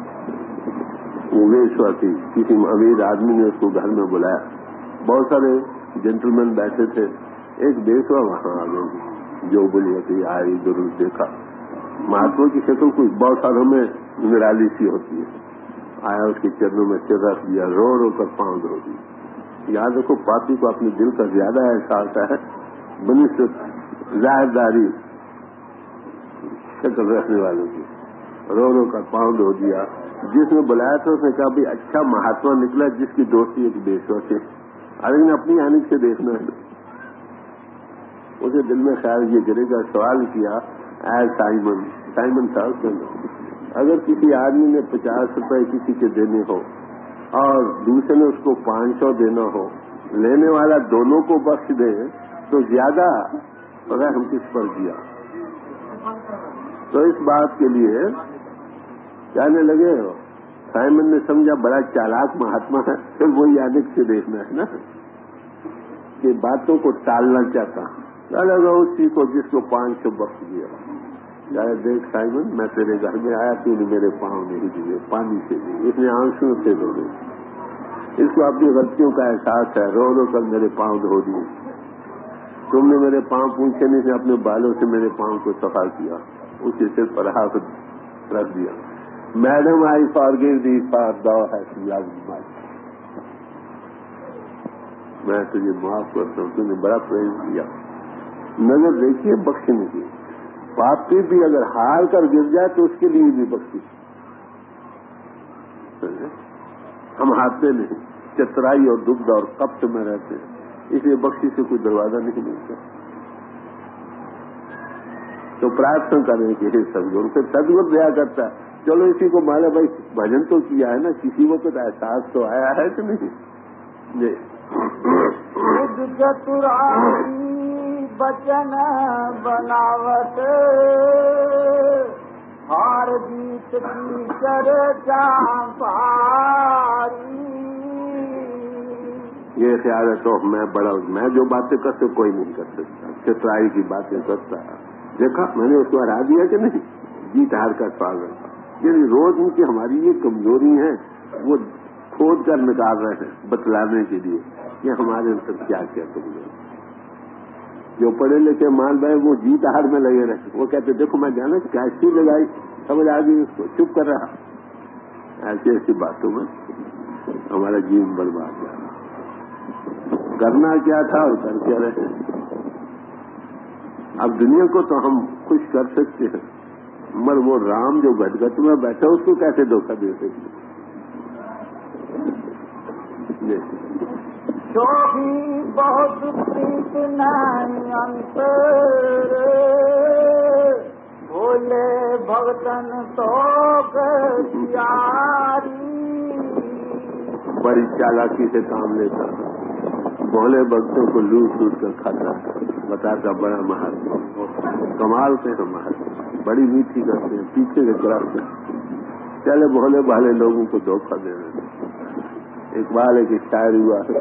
[SPEAKER 1] ویشوا تھی، کسی امیر آدمی نے اس کو گھر میں بلایا، بہت سارے جینٹل مین بیٹھے تھے، ایک بیسوا وہاں آ گئی جو بولی ہوتی آئی، ضرور دیکھا، مہاتما کی شکل کچھ بہت سالوں میں نرالی سی ہوتی ہے، آیا اس کے چرنوں میں سر رکھ دیا، رو رو کر پاؤں دھو دی۔ یاد رکھو پاپی کو اپنے دل کا زیادہ احساس ہے بنسبت ظاہر داری شکل رکھنے والوں کی، رو رو کر پاؤں دھو دیا۔ جس نے بلایا تھا اس نے کہا بھی اچھا مہاتما نکلا جس کی دوستی ایک بیسوا سے، لیکن اپنی آنکھ سے دیکھنا ہے۔ اسے دل میں خیال یہ کرے گا، سوال کیا اے سائمن، سائمن تھا اس کا نام، اگر کسی آدمی نے پچاس روپے کسی کے دینے ہو اور دوسرے نے اس کو پانچ سو دینا ہو، لینے والا دونوں کو بخش دے تو زیادہ رحم کس پر کیا؟ تو اس بات کے لیے کہنے لگے، سائمن نے سمجھا بڑا چالاک مہاتما ہے، پھر وہی آنکھ سے دیکھنا ہے نا کہ باتوں کو ٹالنا چاہتا، لگا اسی کو جس کو پانچ سو بخش دیا، چاہے دیکھ سائمن میں تیرے گھر میں آیا، تو نے میرے پاؤں نہیں دیے، پانی سے دیے، اس نے آنسو سے دھو دے، اس کو اپنی غلطیوں کا احساس ہے، رو رو کر میرے پاؤں دھو دیے، تم نے میرے پاؤں پوچھے نہیں، اپنے بالوں سے میرے پاؤں کو صفا کیا، اسی سے پر ہاتھ رکھ دیا۔ Madam I forgive thee for thou hast loved much، میں تجھے معاف کرتا ہوں، تم نے بڑا پریم کیا۔ نظر دیکھیے بخشنے کی، پاپی بھی اگر ہار کر گر جائے تو اس کے لیے بھی بخشی، ہم ہارتے نہیں، چترائی اور دکھ اور کپٹ میں رہتے ہیں، اس لیے بخشی سے کوئی دروازہ نہیں ملتا۔ تو پرارتھنا کریں کہ ہے سدگرو، پھر سدگرو دیا کرتا ہے، چلو اسی کو مالا بھائی بھجن تو کیا ہے نا، کسی وقت احساس تو آیا ہے کہ نہیں؟ جی
[SPEAKER 2] چترائی بچن بناوت، ہار جیت کی چرچا پاری،
[SPEAKER 1] یہ خیال ہے تو میں بڑا، میں جو باتیں کرتے کوئی نہیں کر سکتا، چترائی کی باتیں کرتا ہے، دیکھا میں نے اس کو ہرا دیا کہ نہیں، جیت ہار کا سوال رہتا، یعنی روز ان کی ہماری یہ کمزوری ہے وہ کھود کر نکال رہے ہیں بتلانے کے لیے کہ ہمارے اندر کیا کیا کمزوری۔ جو پڑھے لکھے مان بھائی وہ جیت ہار میں لگے رہے، وہ کہتے دیکھو میں جانا کیسی لگائی، سمجھ آ گئی اس کو، چپ کر رہا، ایسی ایسی باتوں میں ہمارا جیون برباد جا رہا۔ کرنا کیا تھا اور کر کیا رہے. اب دنیا کو تو ہم خوش کر سکتے ہیں، مگر وہ رام جو گھٹ گٹ میں بیٹھا اس کو کیسے دھوکہ دے سکتے؟
[SPEAKER 2] شوخی بہت پریت نہیں انتر بولے بھگتن تو یاری.
[SPEAKER 1] بڑی چالاکی سے کام لیتا ہے، بھولے بھگتوں کو لوٹ لوٹ کر کھاتا ہے، بتاتا بڑا مہاتما. کمال سے ہم مہاتما بڑی میٹھی کرتے ہیں، پیچھے سے کراتے ہیں. چلے بھولے بھالے لوگوں کو دھوکہ دے رہے ہیں. اقبال ایک شاعر ہوا ہے،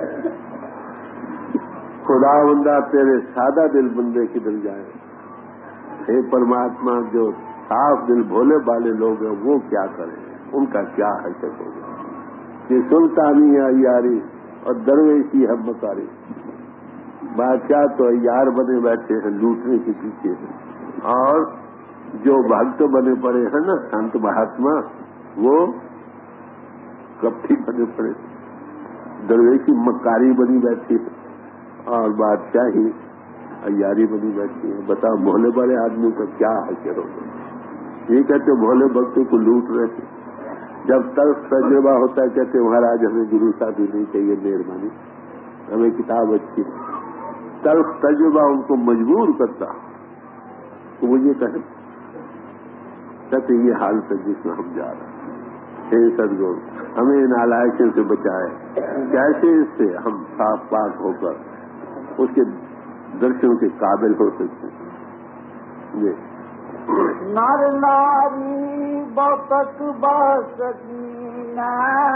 [SPEAKER 1] خدا بندہ تیرے سادہ دل بندے کدھر جائے، ہے پرماتما جو صاف دل بھولے بھالے لوگ ہیں وہ کیا کریں، ان کا کیا حقیقت ہوگا. یہ سلطانی عیاری اور درویشی ہم مکاری. بادشاہ تو عیار بنے بیٹھے ہیں لوٹنے کے پیچھے، اور جو بھگت بنے پڑے ہیں نا سنت مہاتما وہ کپٹی بنے پڑے، درویشی مکاری بنی بیٹھی ہے اور بادشاہی عیاری بنی بیٹھی ہے. بتاؤ بھولے بڑے آدمی کا کیا حقیقت ہوگا. یہ کہتے بھولے بھگتوں کو لوٹ رہے ہیں. جب تلخ تجربہ ہوتا ہے کہتے مہاراج ہمیں گرو ساتھی نہیں چاہیے، مہربانی ہمیں کتاب اچھی. تلخ تجربہ ان کو مجبور کرتا تو وہ یہ کہیں کہتے یہ حالت ہے جس میں ہم جا رہے ہیں. ہے سدگرو ہمیں ان نالائکوں سے بچائے، کیسے اس سے ہم صاف پاک ہو کر اس کے درشن کے قابل ہو سکتے ہیں. جی
[SPEAKER 2] نر ناری بتک بسکینہ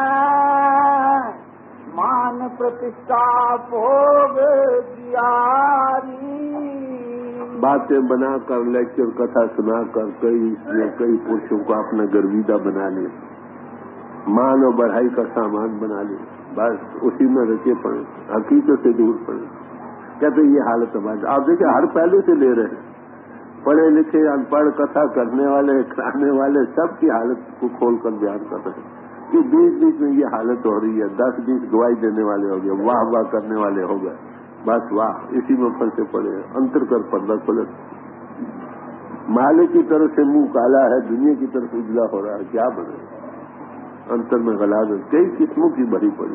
[SPEAKER 2] مان پرتشٹھا بھوگ گیاری.
[SPEAKER 1] باتیں بنا کر لیکچر کتھا سنا کر کئی نے کئی پروشوں کو اپنا گرویدہ بنا لیا، مان و بڑھائی کا سامان بنا لیا. بس اسی میں رچے پڑے، حقیقت سے دور پڑے. کہتے یہ حالت ہماری. آپ دیکھیں ہر پہلو سے لے رہے ہیں، پڑھے لکھے ان پڑھ کتھا کرنے والے کرانے والے سب کی حالت کو کھول کر بیان کر رہے ہیں کہ بیچ بیچ میں یہ حالت ہو رہی ہے. دس بیس گواہی دینے والے ہو گئے، واہ واہ کرنے والے ہو گئے، بس واہ اسی میں پھنسے پڑے ہیں. انتر کر پردہ کھولے. مالک کی طرف سے منہ کالا ہے، دنیا کی طرف اجلا ہو رہا ہے، کیا بنے. انتر میں غلاظت کئی قسموں کی بھری پڑی.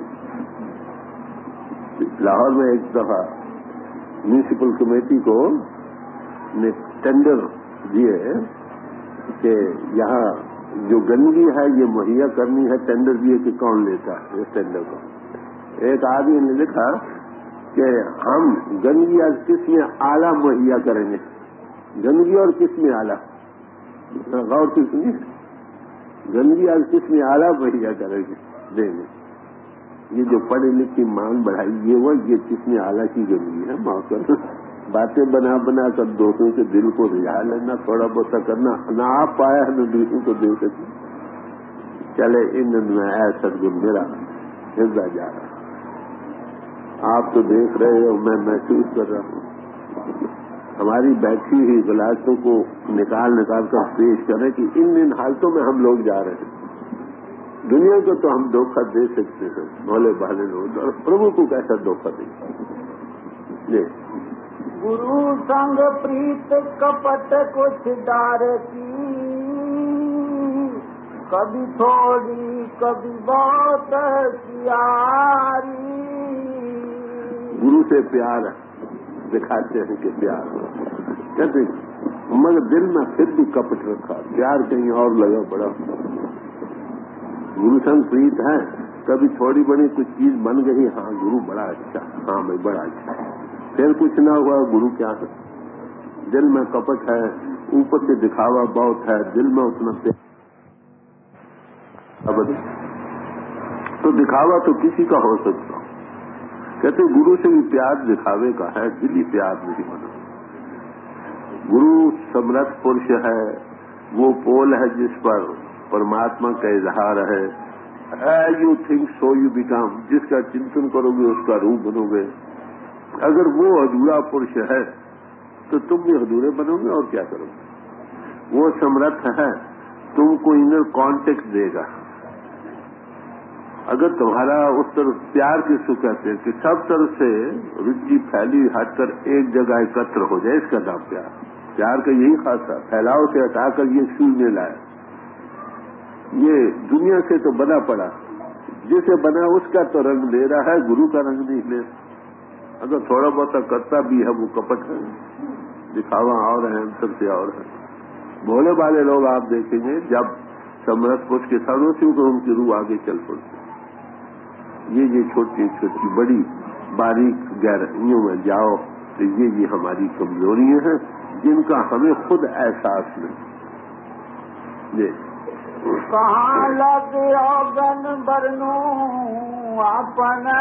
[SPEAKER 1] لاہور میں ایک دفعہ میونسپل کمیٹی کو نے ٹینڈر دیے کہ یہاں جو گندگی ہے یہ مہیا کرنی ہے. ٹینڈر دیے کہ کون لیتا ہے اس ٹینڈر کو. ایک آدمی نے لکھا کہ ہم گندگی اور قسم اعلیٰ مہیا کریں گے. گندگی اور قسم اعلیٰ، غور سے سنیے، گندگی اور قسم اعلیٰ مہیا کریں گے دیں گے. یہ جو پڑھی لکھی مانگ بڑھائی یہ وہ یہ قسم اعلیٰ کی گندگی ہے. موقع باتیں بنا بنا کر دوستوں کے دل کو رجھا لینا، تھوڑا بہت کرنا، نہ آپ پایا ہے نہ دوسروں کو دے سکتے. چلے ان میں ایسا گن میرا ہردا جا رہا. آپ تو دیکھ رہے ہو، میں محسوس کر رہا ہوں. ہماری بیٹھی ہوئی غلاطوں کو نکال نکال کر پیش کریں کہ ان ان حالتوں میں ہم لوگ جا رہے ہیں. دنیا کو تو ہم دھوکہ دے سکتے ہیں، بھولے بھالے لوگ، اور پربھو کو کیسا دھوکہ دیں. جی
[SPEAKER 2] گرو سنگ پریت کپٹ کچھ ڈار کی، کبھی تھوڑی کبھی بہت پیاری.
[SPEAKER 1] گرو سے پیار دکھاتے ہیں کہ پیار کہتے مگر دل میں پھر بھی کپٹ رکھا، پیار کہیں اور لگا پڑا. گرو سنگ پریت ہے، کبھی تھوڑی بڑی کچھ چیز بن گئی، ہاں گرو بڑا اچھا، ہاں بھائی بڑا اچھا. پھر کچھ نہ ہوا، گرو کیا ہے. دل میں کپٹ ہے، اوپر سے دکھاوا بہت ہے، دل میں اتنا پیار. تو دکھاوا تو کسی کا ہو سکتا. کہتے گرو سے بھی پیار دکھاوے کا ہے، دلی پیار نہیں بنا. گرو سمرتھ پرش ہے، وہ پول ہے جس پر پرماتما کا اظہار ہے. You think so you become, جس کا چنتن کرو گے اس کا روپ بنو گے. اگر وہ ادھورا پرش ہے تو تم بھی ادھورے بنو گے، اور کیا کرو گے. وہ سمرتھ ہے، تم کو انر کانٹیکٹ دے گا. اگر تمہارا اس طرف پیار کس کو کہتے ہیں کہ سب طرف سے رچی پھیلی ہٹ کر ایک جگہ اکتر ہو جائے، اس کا نام پیار۔ پیار کا یہی خاصہ، پھیلاؤ سے ہٹا کر یہ شونیہ لائے۔ یہ دنیا سے تو بنا پڑا، جسے بنا اس کا تو رنگ لے رہا ہے، گرو کا رنگ نہیں لے۔ اگر تھوڑا بہت کرتا بھی ہے وہ کپٹ ہے، دکھاوا اور ہے، سب سے اور ہے۔ بھولے والے لوگ آپ دیکھیں گے جب سمرت پوش کے سروں سے تو ان کی روح آگے چل پڑتی۔ یہ یہ چھوٹی چھوٹی بڑی باریک گہرائیوں میں جاؤ تو یہ یہ ہماری کمزوریاں ہیں جن کا ہمیں خود احساس نہیں۔ جی
[SPEAKER 2] کہاں لگ اوگن برنوں اپنا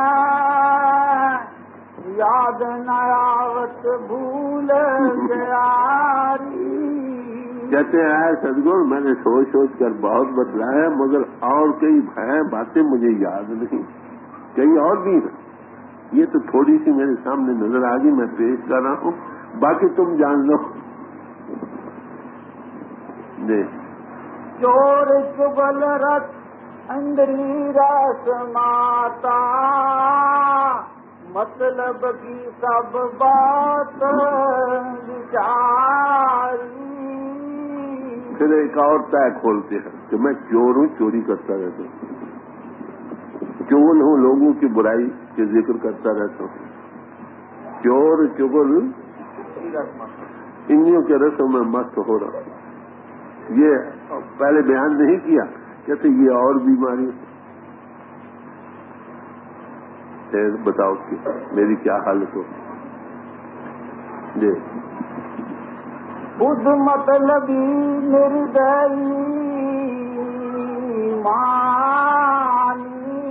[SPEAKER 2] یاد نہ آوت بھول گیاری۔
[SPEAKER 1] کہتے ہیں سدگور میں نے سوچ سوچ کر بہت بدلا ہے، مگر اور کئی ہیں باتیں مجھے یاد نہیں، کئی اور بھی ہیں۔ یہ تو تھوڑی سی میرے سامنے نظر آ گئی، میں پیش کر رہا ہوں، باقی تم جان لو۔ جی
[SPEAKER 2] چور چگل رت اندری رس ماتا، مطلب کی سب بات بچاری۔
[SPEAKER 1] پھر ایک اور طے کھولتے ہیں کہ میں چور ہوں، چوری کرتا رہتا ہوں، چغل ہوں، لوگوں کی برائی کے ذکر کرتا رہتا ہوں، چور چغل انہیوں کے رسوں میں مست ہو رہا ہوں۔ یہ پہلے بیان نہیں کیا، کہتے یہ اور بیماری ہے، بتاؤ کہ میری کیا حالت ہو۔ جی
[SPEAKER 2] خود مطلبی نردئی مانی،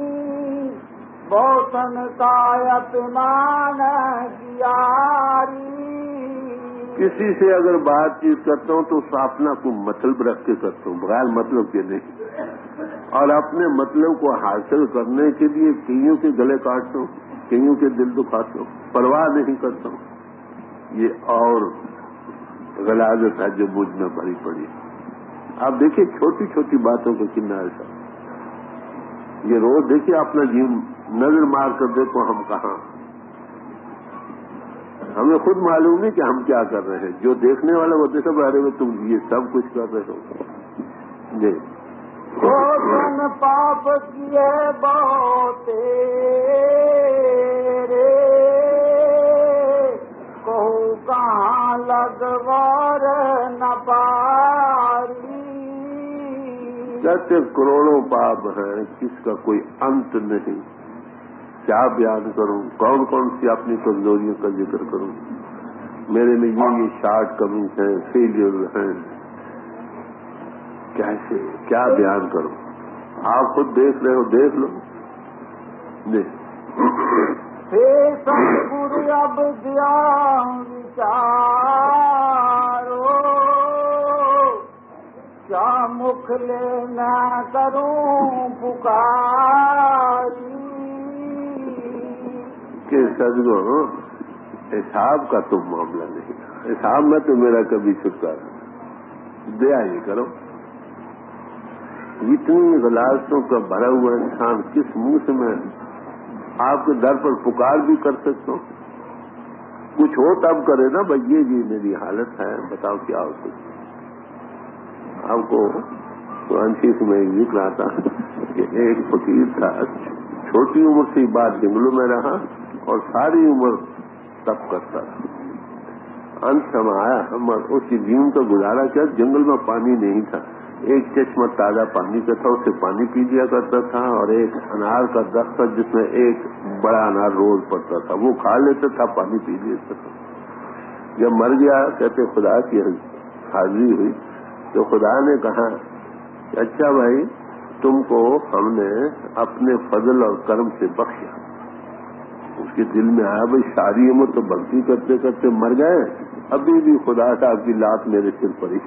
[SPEAKER 2] بوتن کا اپمان کیاری۔
[SPEAKER 1] کسی سے اگر بات چیت کرتا ہوں تو اپنا کو مطلب رکھ کے کرتا ہوں، بغیر مطلب کے نہیں، اور اپنے مطلب کو حاصل کرنے کے لیے کئیوں کے گلے کاٹتا ہوں، کئیوں کے دل دکھاتا ہوں، پرواہ نہیں کرتا ہوں۔ یہ اور غلاظت ہے جو مجھ میں بھری پڑی۔ آپ دیکھیے چھوٹی چھوٹی باتوں کو کتنا ایسا، یہ روز دیکھیے اپنا جیون نظر مار کر دیکھو ہم کہاں، ہمیں خود معلوم نہیں کہ ہم کیا کر رہے ہیں، جو دیکھنے والا وہ دیکھا بارے میں تم یہ سب کچھ کر رہے ہو۔ جی
[SPEAKER 2] روشن پاپ کیے بہت کہوں کہاں لگوار نہ پاری۔
[SPEAKER 1] کہتے کروڑوں پاپ ہیں، کس کا کوئی انت نہیں، کیا بیان کروں، کون کون سی اپنی کمزوریوں کا ذکر کروں، میرے میں یہ یہ شارٹ کمنگ ہیں، فیلئر ہیں، کیسے کیا بیان کروں۔ آپ خود دیکھ رہے ہو، دیکھ لو۔ جی
[SPEAKER 2] ہے ستگرو اب دھیان وچارو، کیا مکھ لینا کروں پکاری۔
[SPEAKER 1] کہ سدگرو حساب کا تم معاملہ نہیں، حساب میں تو میرا کبھی چھٹکارا، دیا نہیں کرو۔ اتنی غلاظتوں کا بھرا ہوا انسان کس منہ سے میں آپ کے در پر پکار بھی کر سکتا ہوں؟ کچھ ہو تب کرے نا بھائی، یہ جی میری حالت ہے، بتاؤ کیا ہو سکتا۔ آپ کو قرآن شریف میں ایک ذکر آتا کہ ایک فقیر تھا، چھوٹی عمر سے بات جنگلوں میں رہا اور ساری عمر تپ کرتا رہا۔ انت سما آیا ہم اس کی جیون کا گزارا کیا، جنگل میں پانی نہیں تھا، ایک چشمہ تازہ پانی کا تھا، اسے پانی پی لیا کرتا تھا، اور ایک انار کا درخت تھا جس میں ایک بڑا انار روز پڑتا تھا، وہ کھا لیتا تھا، پانی پی لیتا تھا۔ جب مر گیا کہتے خدا کی حاضری ہوئی تو خدا نے کہا کہ اچھا بھائی تم کو ہم نے اپنے فضل اور کرم سے بخشا۔ اس کے دل میں آیا بھائی ساری عمر تو بھکتی کرتے کرتے مر گئے، ابھی بھی خدا صاحب کی لات میرے سر پڑی،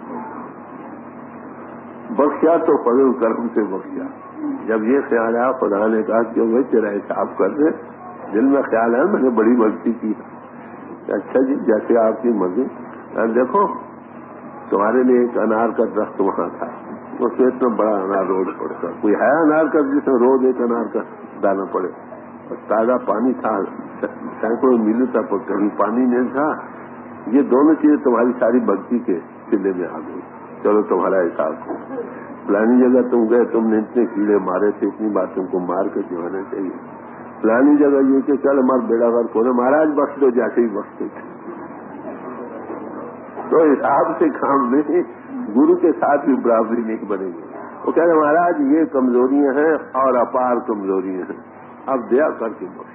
[SPEAKER 1] بخشا تو فضل کرم سے بخشا۔ جب یہ خیال آیا خدا نے کہا کہ بھائی تیرا حساب کر دے، دل میں خیال ہے میں نے بڑی بھکتی کی ہے۔ اچھا جی جیسے آپ کی مرضی۔ دیکھو تمہارے لیے ایک انار کا درخت وہاں تھا، उसमें इतना बड़ा अनार रोज पड़ता। कोई है अनार का जिसमें रोज एक अनार का दाना पड़े? और ताजा पानी था, सैकड़ों मील तक कभी पानी नहीं था। ये दोनों चीजें तुम्हारी सारी भक्ति के सिले में आ गई। चलो तुम्हारा हिसाब। फलानी जगह तुम गए, तुमने इतने कीड़े मारे थे, इतनी बात तुमको मार कर दिखाना चाहिए। फलानी जगह ये कि चल हमारा बेड़ा गर्क होना, महाराज बख्श दो, जैसे ही बख्श दो। तो हिसाब से काम नहीं, गुरु के साथ भी बराबरी नहीं बनेगी। वो कह रहे महाराज ये कमजोरियां हैं और अपार कमजोरियां हैं, अब दया करके बख्श।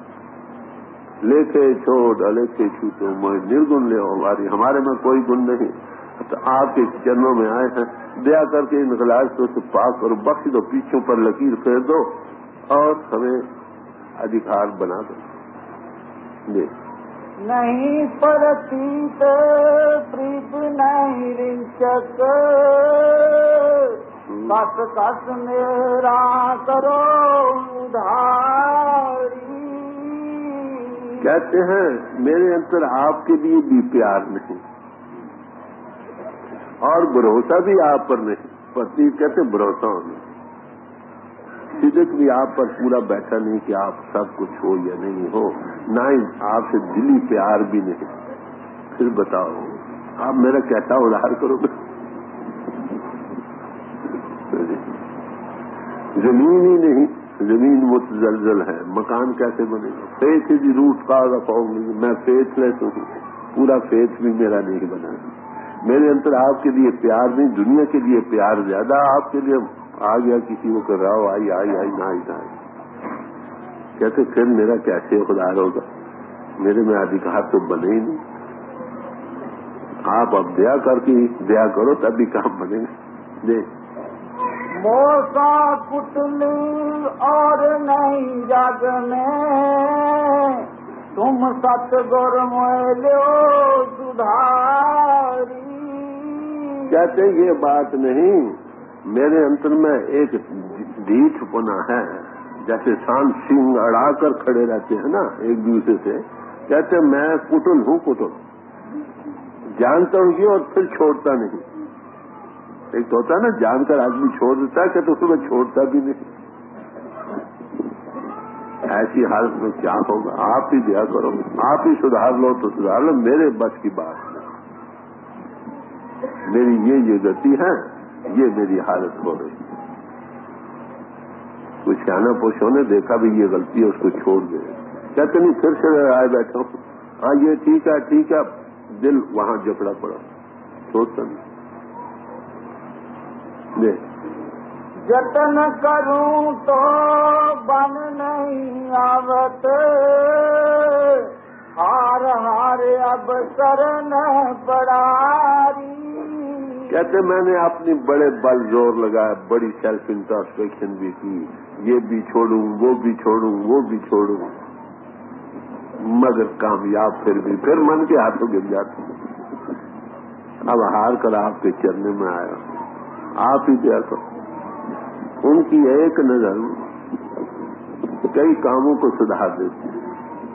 [SPEAKER 1] लेके छोड़ अलेखे छूटो मैं निर्गुण ले हमारी, हमारे में कोई गुण नहीं, तो आपके चरणों में आए हैं, दया करके इन गलास को पाक करो, बख्श दो, पीछों पर लकीर फेर दो और हमें अधिकार बना दो। दे
[SPEAKER 2] नहीं परतीत प्रीत नहीं रिंचक, कस कस मेरा करो उधारी।
[SPEAKER 1] कहते हैं मेरे अंतर आपके लिए भी प्यार नहीं और भरोसा भी आप पर नहीं। प्रतीत कहते भरोसा होना, सिद्क भी आप पर पूरा बैठा नहीं कि आप सब कुछ हो या नहीं हो, ना ही आपसे दिली प्यार भी नहीं। फिर बताओ आप मेरा कैसा उधार करोगे? जमीन ही नहीं, जमीन मुतजलजल है, मकान कैसे बनेगा? फेथ इज रूट का रखोगे, मैं फेथलेस हूँ, पूरा फेथ भी मेरा नहीं बना। मेरे अंतर आपके लिए प्यार नहीं, दुनिया के लिए प्यार ज्यादा, आपके लिए आ गया किसी को कर रहा हो, आई आई आई ना आई ना आई। कहते फिर मेरा कैसे उधार होगा? मेरे में अधिकार तो बने ही नहीं। आप अब दया करके दया करो तभी काम बनेगा। दे
[SPEAKER 2] मोसा कुटली और नहीं जग में, तुम सतगुर मोलो सुधारी।
[SPEAKER 1] कहते ये बात नहीं, मेरे अंतर में एक ढीठपना है, जैसे शांत सिंह अड़ाकर खड़े रहते हैं ना एक दूसरे से। कहते मैं कुटुल हूँ, कुटुल जानता हूँ ये और फिर छोड़ता नहीं। एक तो होता है ना जानकर आदमी छोड़ देता है, कहते उसमें छोड़ता भी नहीं। ऐसी हालत में क्या होगा? आप ही दया करो, आप ही सुधार लो तो सुधार लो, मेरे बस की बात नहीं। मेरी ये ये गति है, ये मेरी हालत हो रही। कुछ सियाना पुरुषों ने देखा भी ये गलती है, उसको छोड़ दे। कहते नहीं फिर से आए बैठा हूं, हाँ ये ठीक है ठीक है, दिल वहां जकड़ा पड़ा, छोड़ता नहीं। दे
[SPEAKER 2] जतन करूं तो बन नहीं आवत, हार हार अब शरण पड़ारी।
[SPEAKER 1] कहते मैंने अपनी बड़े बल जोर लगाया, बड़ी सेल्फ इंट्रोस्पेक्शन भी की, ये भी छोड़ूं वो भी छोड़ूं वो भी छोड़ूं, मगर कामयाब फिर भी फिर मन के हाथों गिर जाते। अब हार कर आपके चरणों में आया, आप ही दया करो। उनकी एक नजर कई कामों को सुधार देती है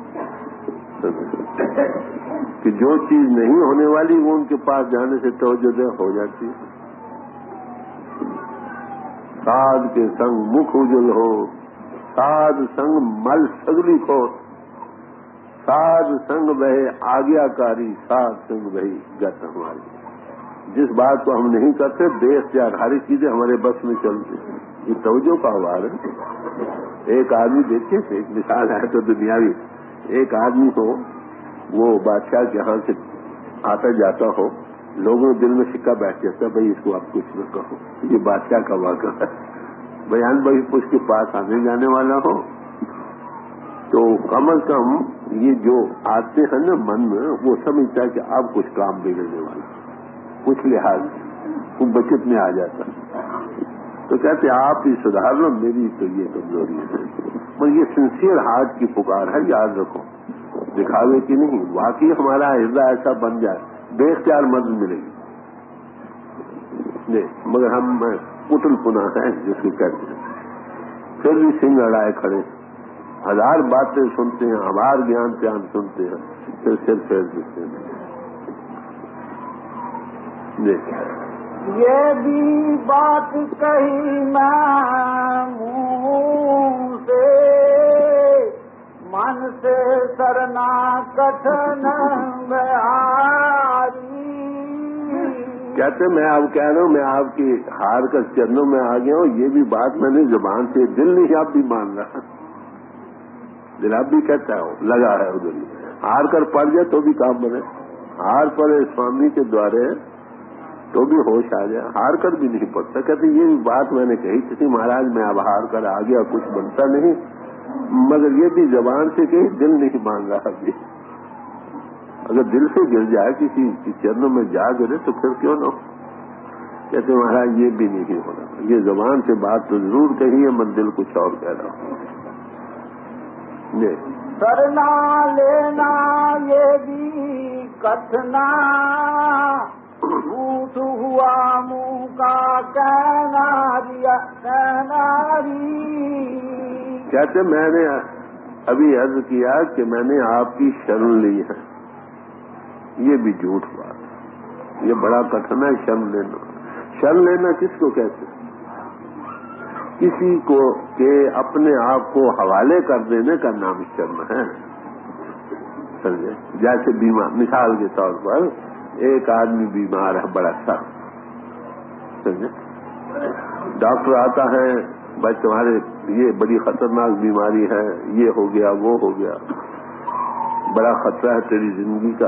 [SPEAKER 1] कि जो चीज नहीं होने वाली वो उनके पास जाने से तवज्जो हो जाती है। साध के संग मुख उजल हो, साध संग मल सगली को, साध संग बहे आज्ञाकारी, साध संग बही गत हमारी। जिस बात को हम नहीं करते, देश से आधारित चीजें हमारे बस में चलती, ये तवज्जो का आवाज है। एक आदमी देखिए, एक मिसाल है तो दुनियावी, एक आदमी हो वो बादशाह के यहाँ से आता जाता हो, लोगों के दिल में सिक्का बैठ जाता है, भाई इसको आप कुछ न कहो, ये बादशाह का वाक़ा है। बयान भाई उसके पास आने जाने वाला हो तो कम अज कम ये जो आते हैं ना मन में, वो समझता है कि अब कुछ काम बिगड़ने वाला, कुछ लिहाज वो बचत में आ जाता। तो कहते आप ही सुधार लो, मेरी तो ये कमजोरी है। पर ये सिंसियर हार्ट की पुकार है, याद रखो, दिखावे की नहीं। वाकई हमारा हृदय ऐसा बन जाए, बेख्तियार मदद मिलेगी नहीं, मगर हम कुटल पुना है जिसको कहते हैं। फिर भी सिंह अड़ाए खड़े, हजार बातें सुनते हैं, हमार ज्ञान प्यान सुनते हैं, फिर सिर फेर देते हैं।
[SPEAKER 2] یہ بھی بات کہی میں منہ سے من سے سرنا کٹھن بیاری.
[SPEAKER 1] کہتے میں آپ کہہ رہا ہوں میں آپ کی ہار کر چرنوں میں آ گیا ہوں. یہ بھی بات میں نے زبان سے دل نہیں آپ بھی مان رہا. دل آپ بھی کہتا ہو لگا ہے ادھر ہار کر پڑ جائے تو بھی کام بنے. ہار پڑے سوامی کے دوارے تو بھی ہوش آ جائے. ہار کر بھی نہیں پڑتا. کہتے یہ بھی بات میں نے کہی تھی مہاراج میں اب ہار کر آ گیا کچھ بنتا نہیں مگر یہ بھی زبان سے کہی دل نہیں مان رہا ابھی. اگر دل سے گر جائے کسی کی چرنوں میں جا گرے تو پھر کیوں نہ ہو. کہتے مہاراج یہ بھی نہیں ہونا. یہ زبان سے بات تو ضرور کہی ہے میں دل کچھ اور کہہ رہا ہوں.
[SPEAKER 2] کرنا لینا یہ بھی کٹنا جھوٹ ہوا منہ کا کہنا ریا کہنا ری.
[SPEAKER 1] کہتے میں نے ابھی عرض کیا کہ میں نے آپ کی شرن لی ہے یہ بھی جھوٹ بات ہے. یہ بڑا کٹھن ہے شرن لینا. شرن لینا کس کو کہتے ہیں؟ کسی کو کہ اپنے آپ کو حوالے کر دینے کا نام شرم ہے. سمجھے؟ جیسے بیمار مثال کے طور پر ایک آدمی بیمار ہے بڑا سخت. سمجھے؟ ڈاکٹر آتا ہے بھائی تمہارے یہ بڑی خطرناک بیماری ہے یہ ہو گیا وہ ہو گیا بڑا خطرہ ہے تیری زندگی کا.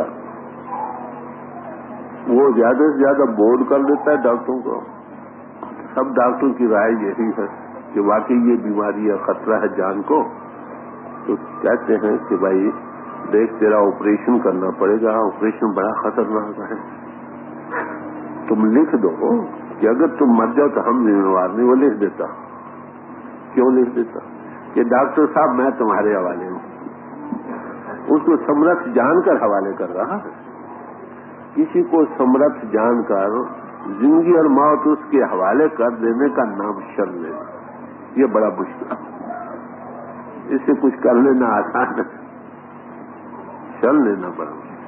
[SPEAKER 1] وہ زیادہ سے زیادہ بورڈ کر دیتا ہے ڈاکٹروں کو. سب ڈاکٹروں کی رائے یہی ہے کہ واقعی یہ بیماری ہے خطرہ ہے جان کو. تو کہتے ہیں کہ بھائی دیکھ تیرا آپریشن کرنا پڑے گا. آپریشن بڑا خطرناک ہے. تم لکھ دو کہ اگر تم مر جاؤ تو ہم ذمہ نہیں. وہ لکھ دیتا. کیوں لکھ دیتا کہ ڈاکٹر صاحب میں تمہارے حوالے ہوں. اس کو سمرتھ جان کر حوالے کر رہا ہے. کسی کو سمرتھ جان کر زندگی اور موت اس کے حوالے کر دینے کا نام شرم لینا. یہ بڑا مشکل ہے. اس سے کچھ کر لینا آسان ہے. شرم لینا بڑا مشکل.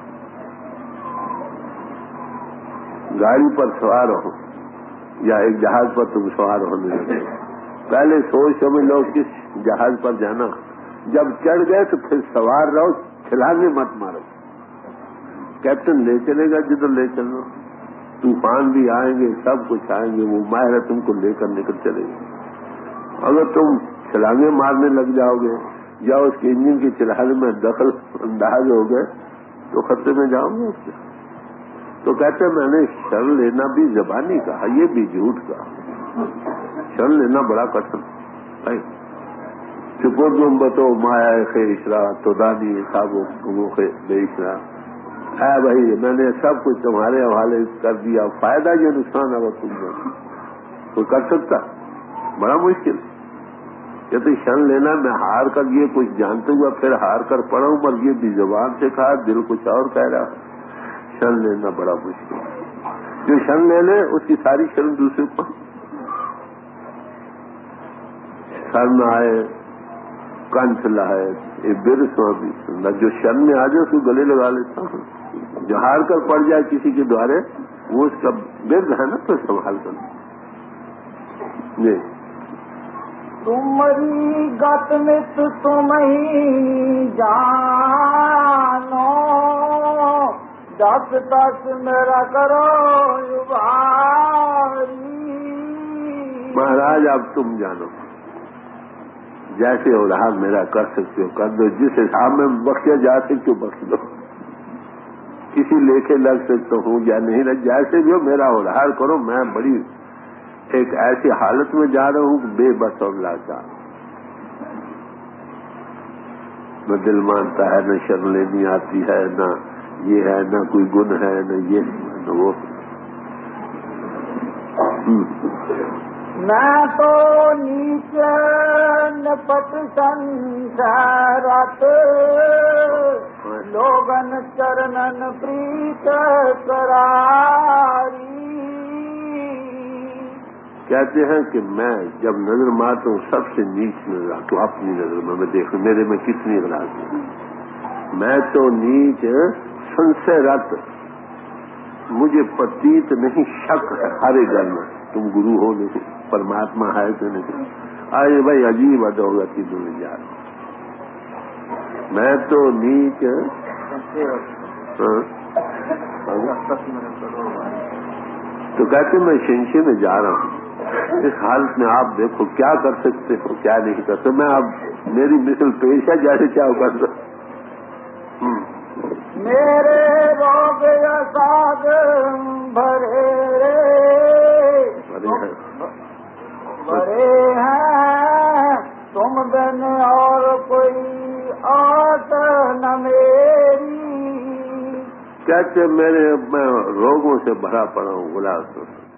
[SPEAKER 1] گاڑی پر سوار ہو یا ایک جہاز پر تم سوار ہونے لگے پہلے سوچ سمجھ لو کس جہاز پر جانا. جب چڑھ گئے تو پھر سوار رہو چھلانے مت مارو. کیپٹن لے چلے گا جدھر لے چلنا. طوفان بھی آئیں گے سب کچھ آئیں گے وہ ماہر ہے تم کو لے کر نکل چلے گا. اگر تم چھلانگیں مارنے لگ جاؤ گے یا اس کے انجن کی چلانے میں دخل انداز ہو گئے تو خطرے میں جاؤ گے. اس سے تو کہتے ہیں میں نے شرم لینا بھی زبانی کہا یہ بھی جھوٹ کہا. شرم لینا بڑا کٹھن بھائی. چکو تم بتو مایا خیشرا تو دانی صاحب بیشرا. ہے بھائی میں نے سب کچھ تمہارے حوالے کر دیا فائدہ یہ نقصان ہے وہ تم نے کوئی کر سکتا. بڑا مشکل. یہ تو شرم لینا میں ہار کر یہ کچھ جانتے ہوا پھر ہار کر پڑا ہوں پر یہ بھی زبان سے کہا دل کچھ اور کہہ رہا. شرم لینا بڑا مشکل. جو شرم لے لے اس کی ساری شرم دوسرے کو. شرم آئے کنٹھ لائے یہ بر سوامی سننا. جو شرم میں آ جائے اس کو گلے لگا لیتا ہوں. جو ہار کر پڑ جائے کسی کے دوارے وہ اس کا برد ہے نا تو سنبھال کر. جی
[SPEAKER 2] تمہاری گت مت تم ہی جانو دس دس میرا کرو یواری.
[SPEAKER 1] مہاراج اب تم جانو جیسے ہو رہا میرا کر سکتے ہو کر دو. جس حساب میں بخشے جا سکتے ہو بخش دو. کسی لیکھے لگ سکتا ہوں یا نہیں لگ جیسے بھی ہو میرا ہو رہا کرو. میں بڑی ایک ایسی حالت میں جا رہا ہوں بے بس اور لاچار. نہ دل مانتا ہے نہ شرم لینی آتی ہے نہ یہ ہے نہ کوئی گن ہے نہ یہ نہ وہ.
[SPEAKER 2] میں تو نیچے نپٹ سنسارت لوگن چرنن پریت کراری.
[SPEAKER 1] کہتے ہیں کہ میں جب نظر مارتا ہوں سب سے نیچ نظر آتا ہوں. اپنی نظر میں میں دیکھوں میرے میں کتنی اخلاق ہے. میں تو نیچ سنسے رت مجھے پتیت نہیں شک ہے ہر گل میں تم گرو ہو نہیں پرماتما ہے تو نہیں. آئے بھائی عجیب ادوگتی میں جا رہا ہوں میں تو نیچ تو کہتے میں شنشے میں جا رہا ہوں. اس حالت میں آپ دیکھو کیا کر سکتے ہو کیا نہیں کر سکتے. میں اب میری مثل پیش ہے جیسے کیا کر سکتا
[SPEAKER 2] میرے روگ ساگ بھرے بڑے ہیں تم بن اور کوئی آت نہ میری.
[SPEAKER 1] کہتے میرے میں روگوں سے بھرا پڑا ہوں گلاس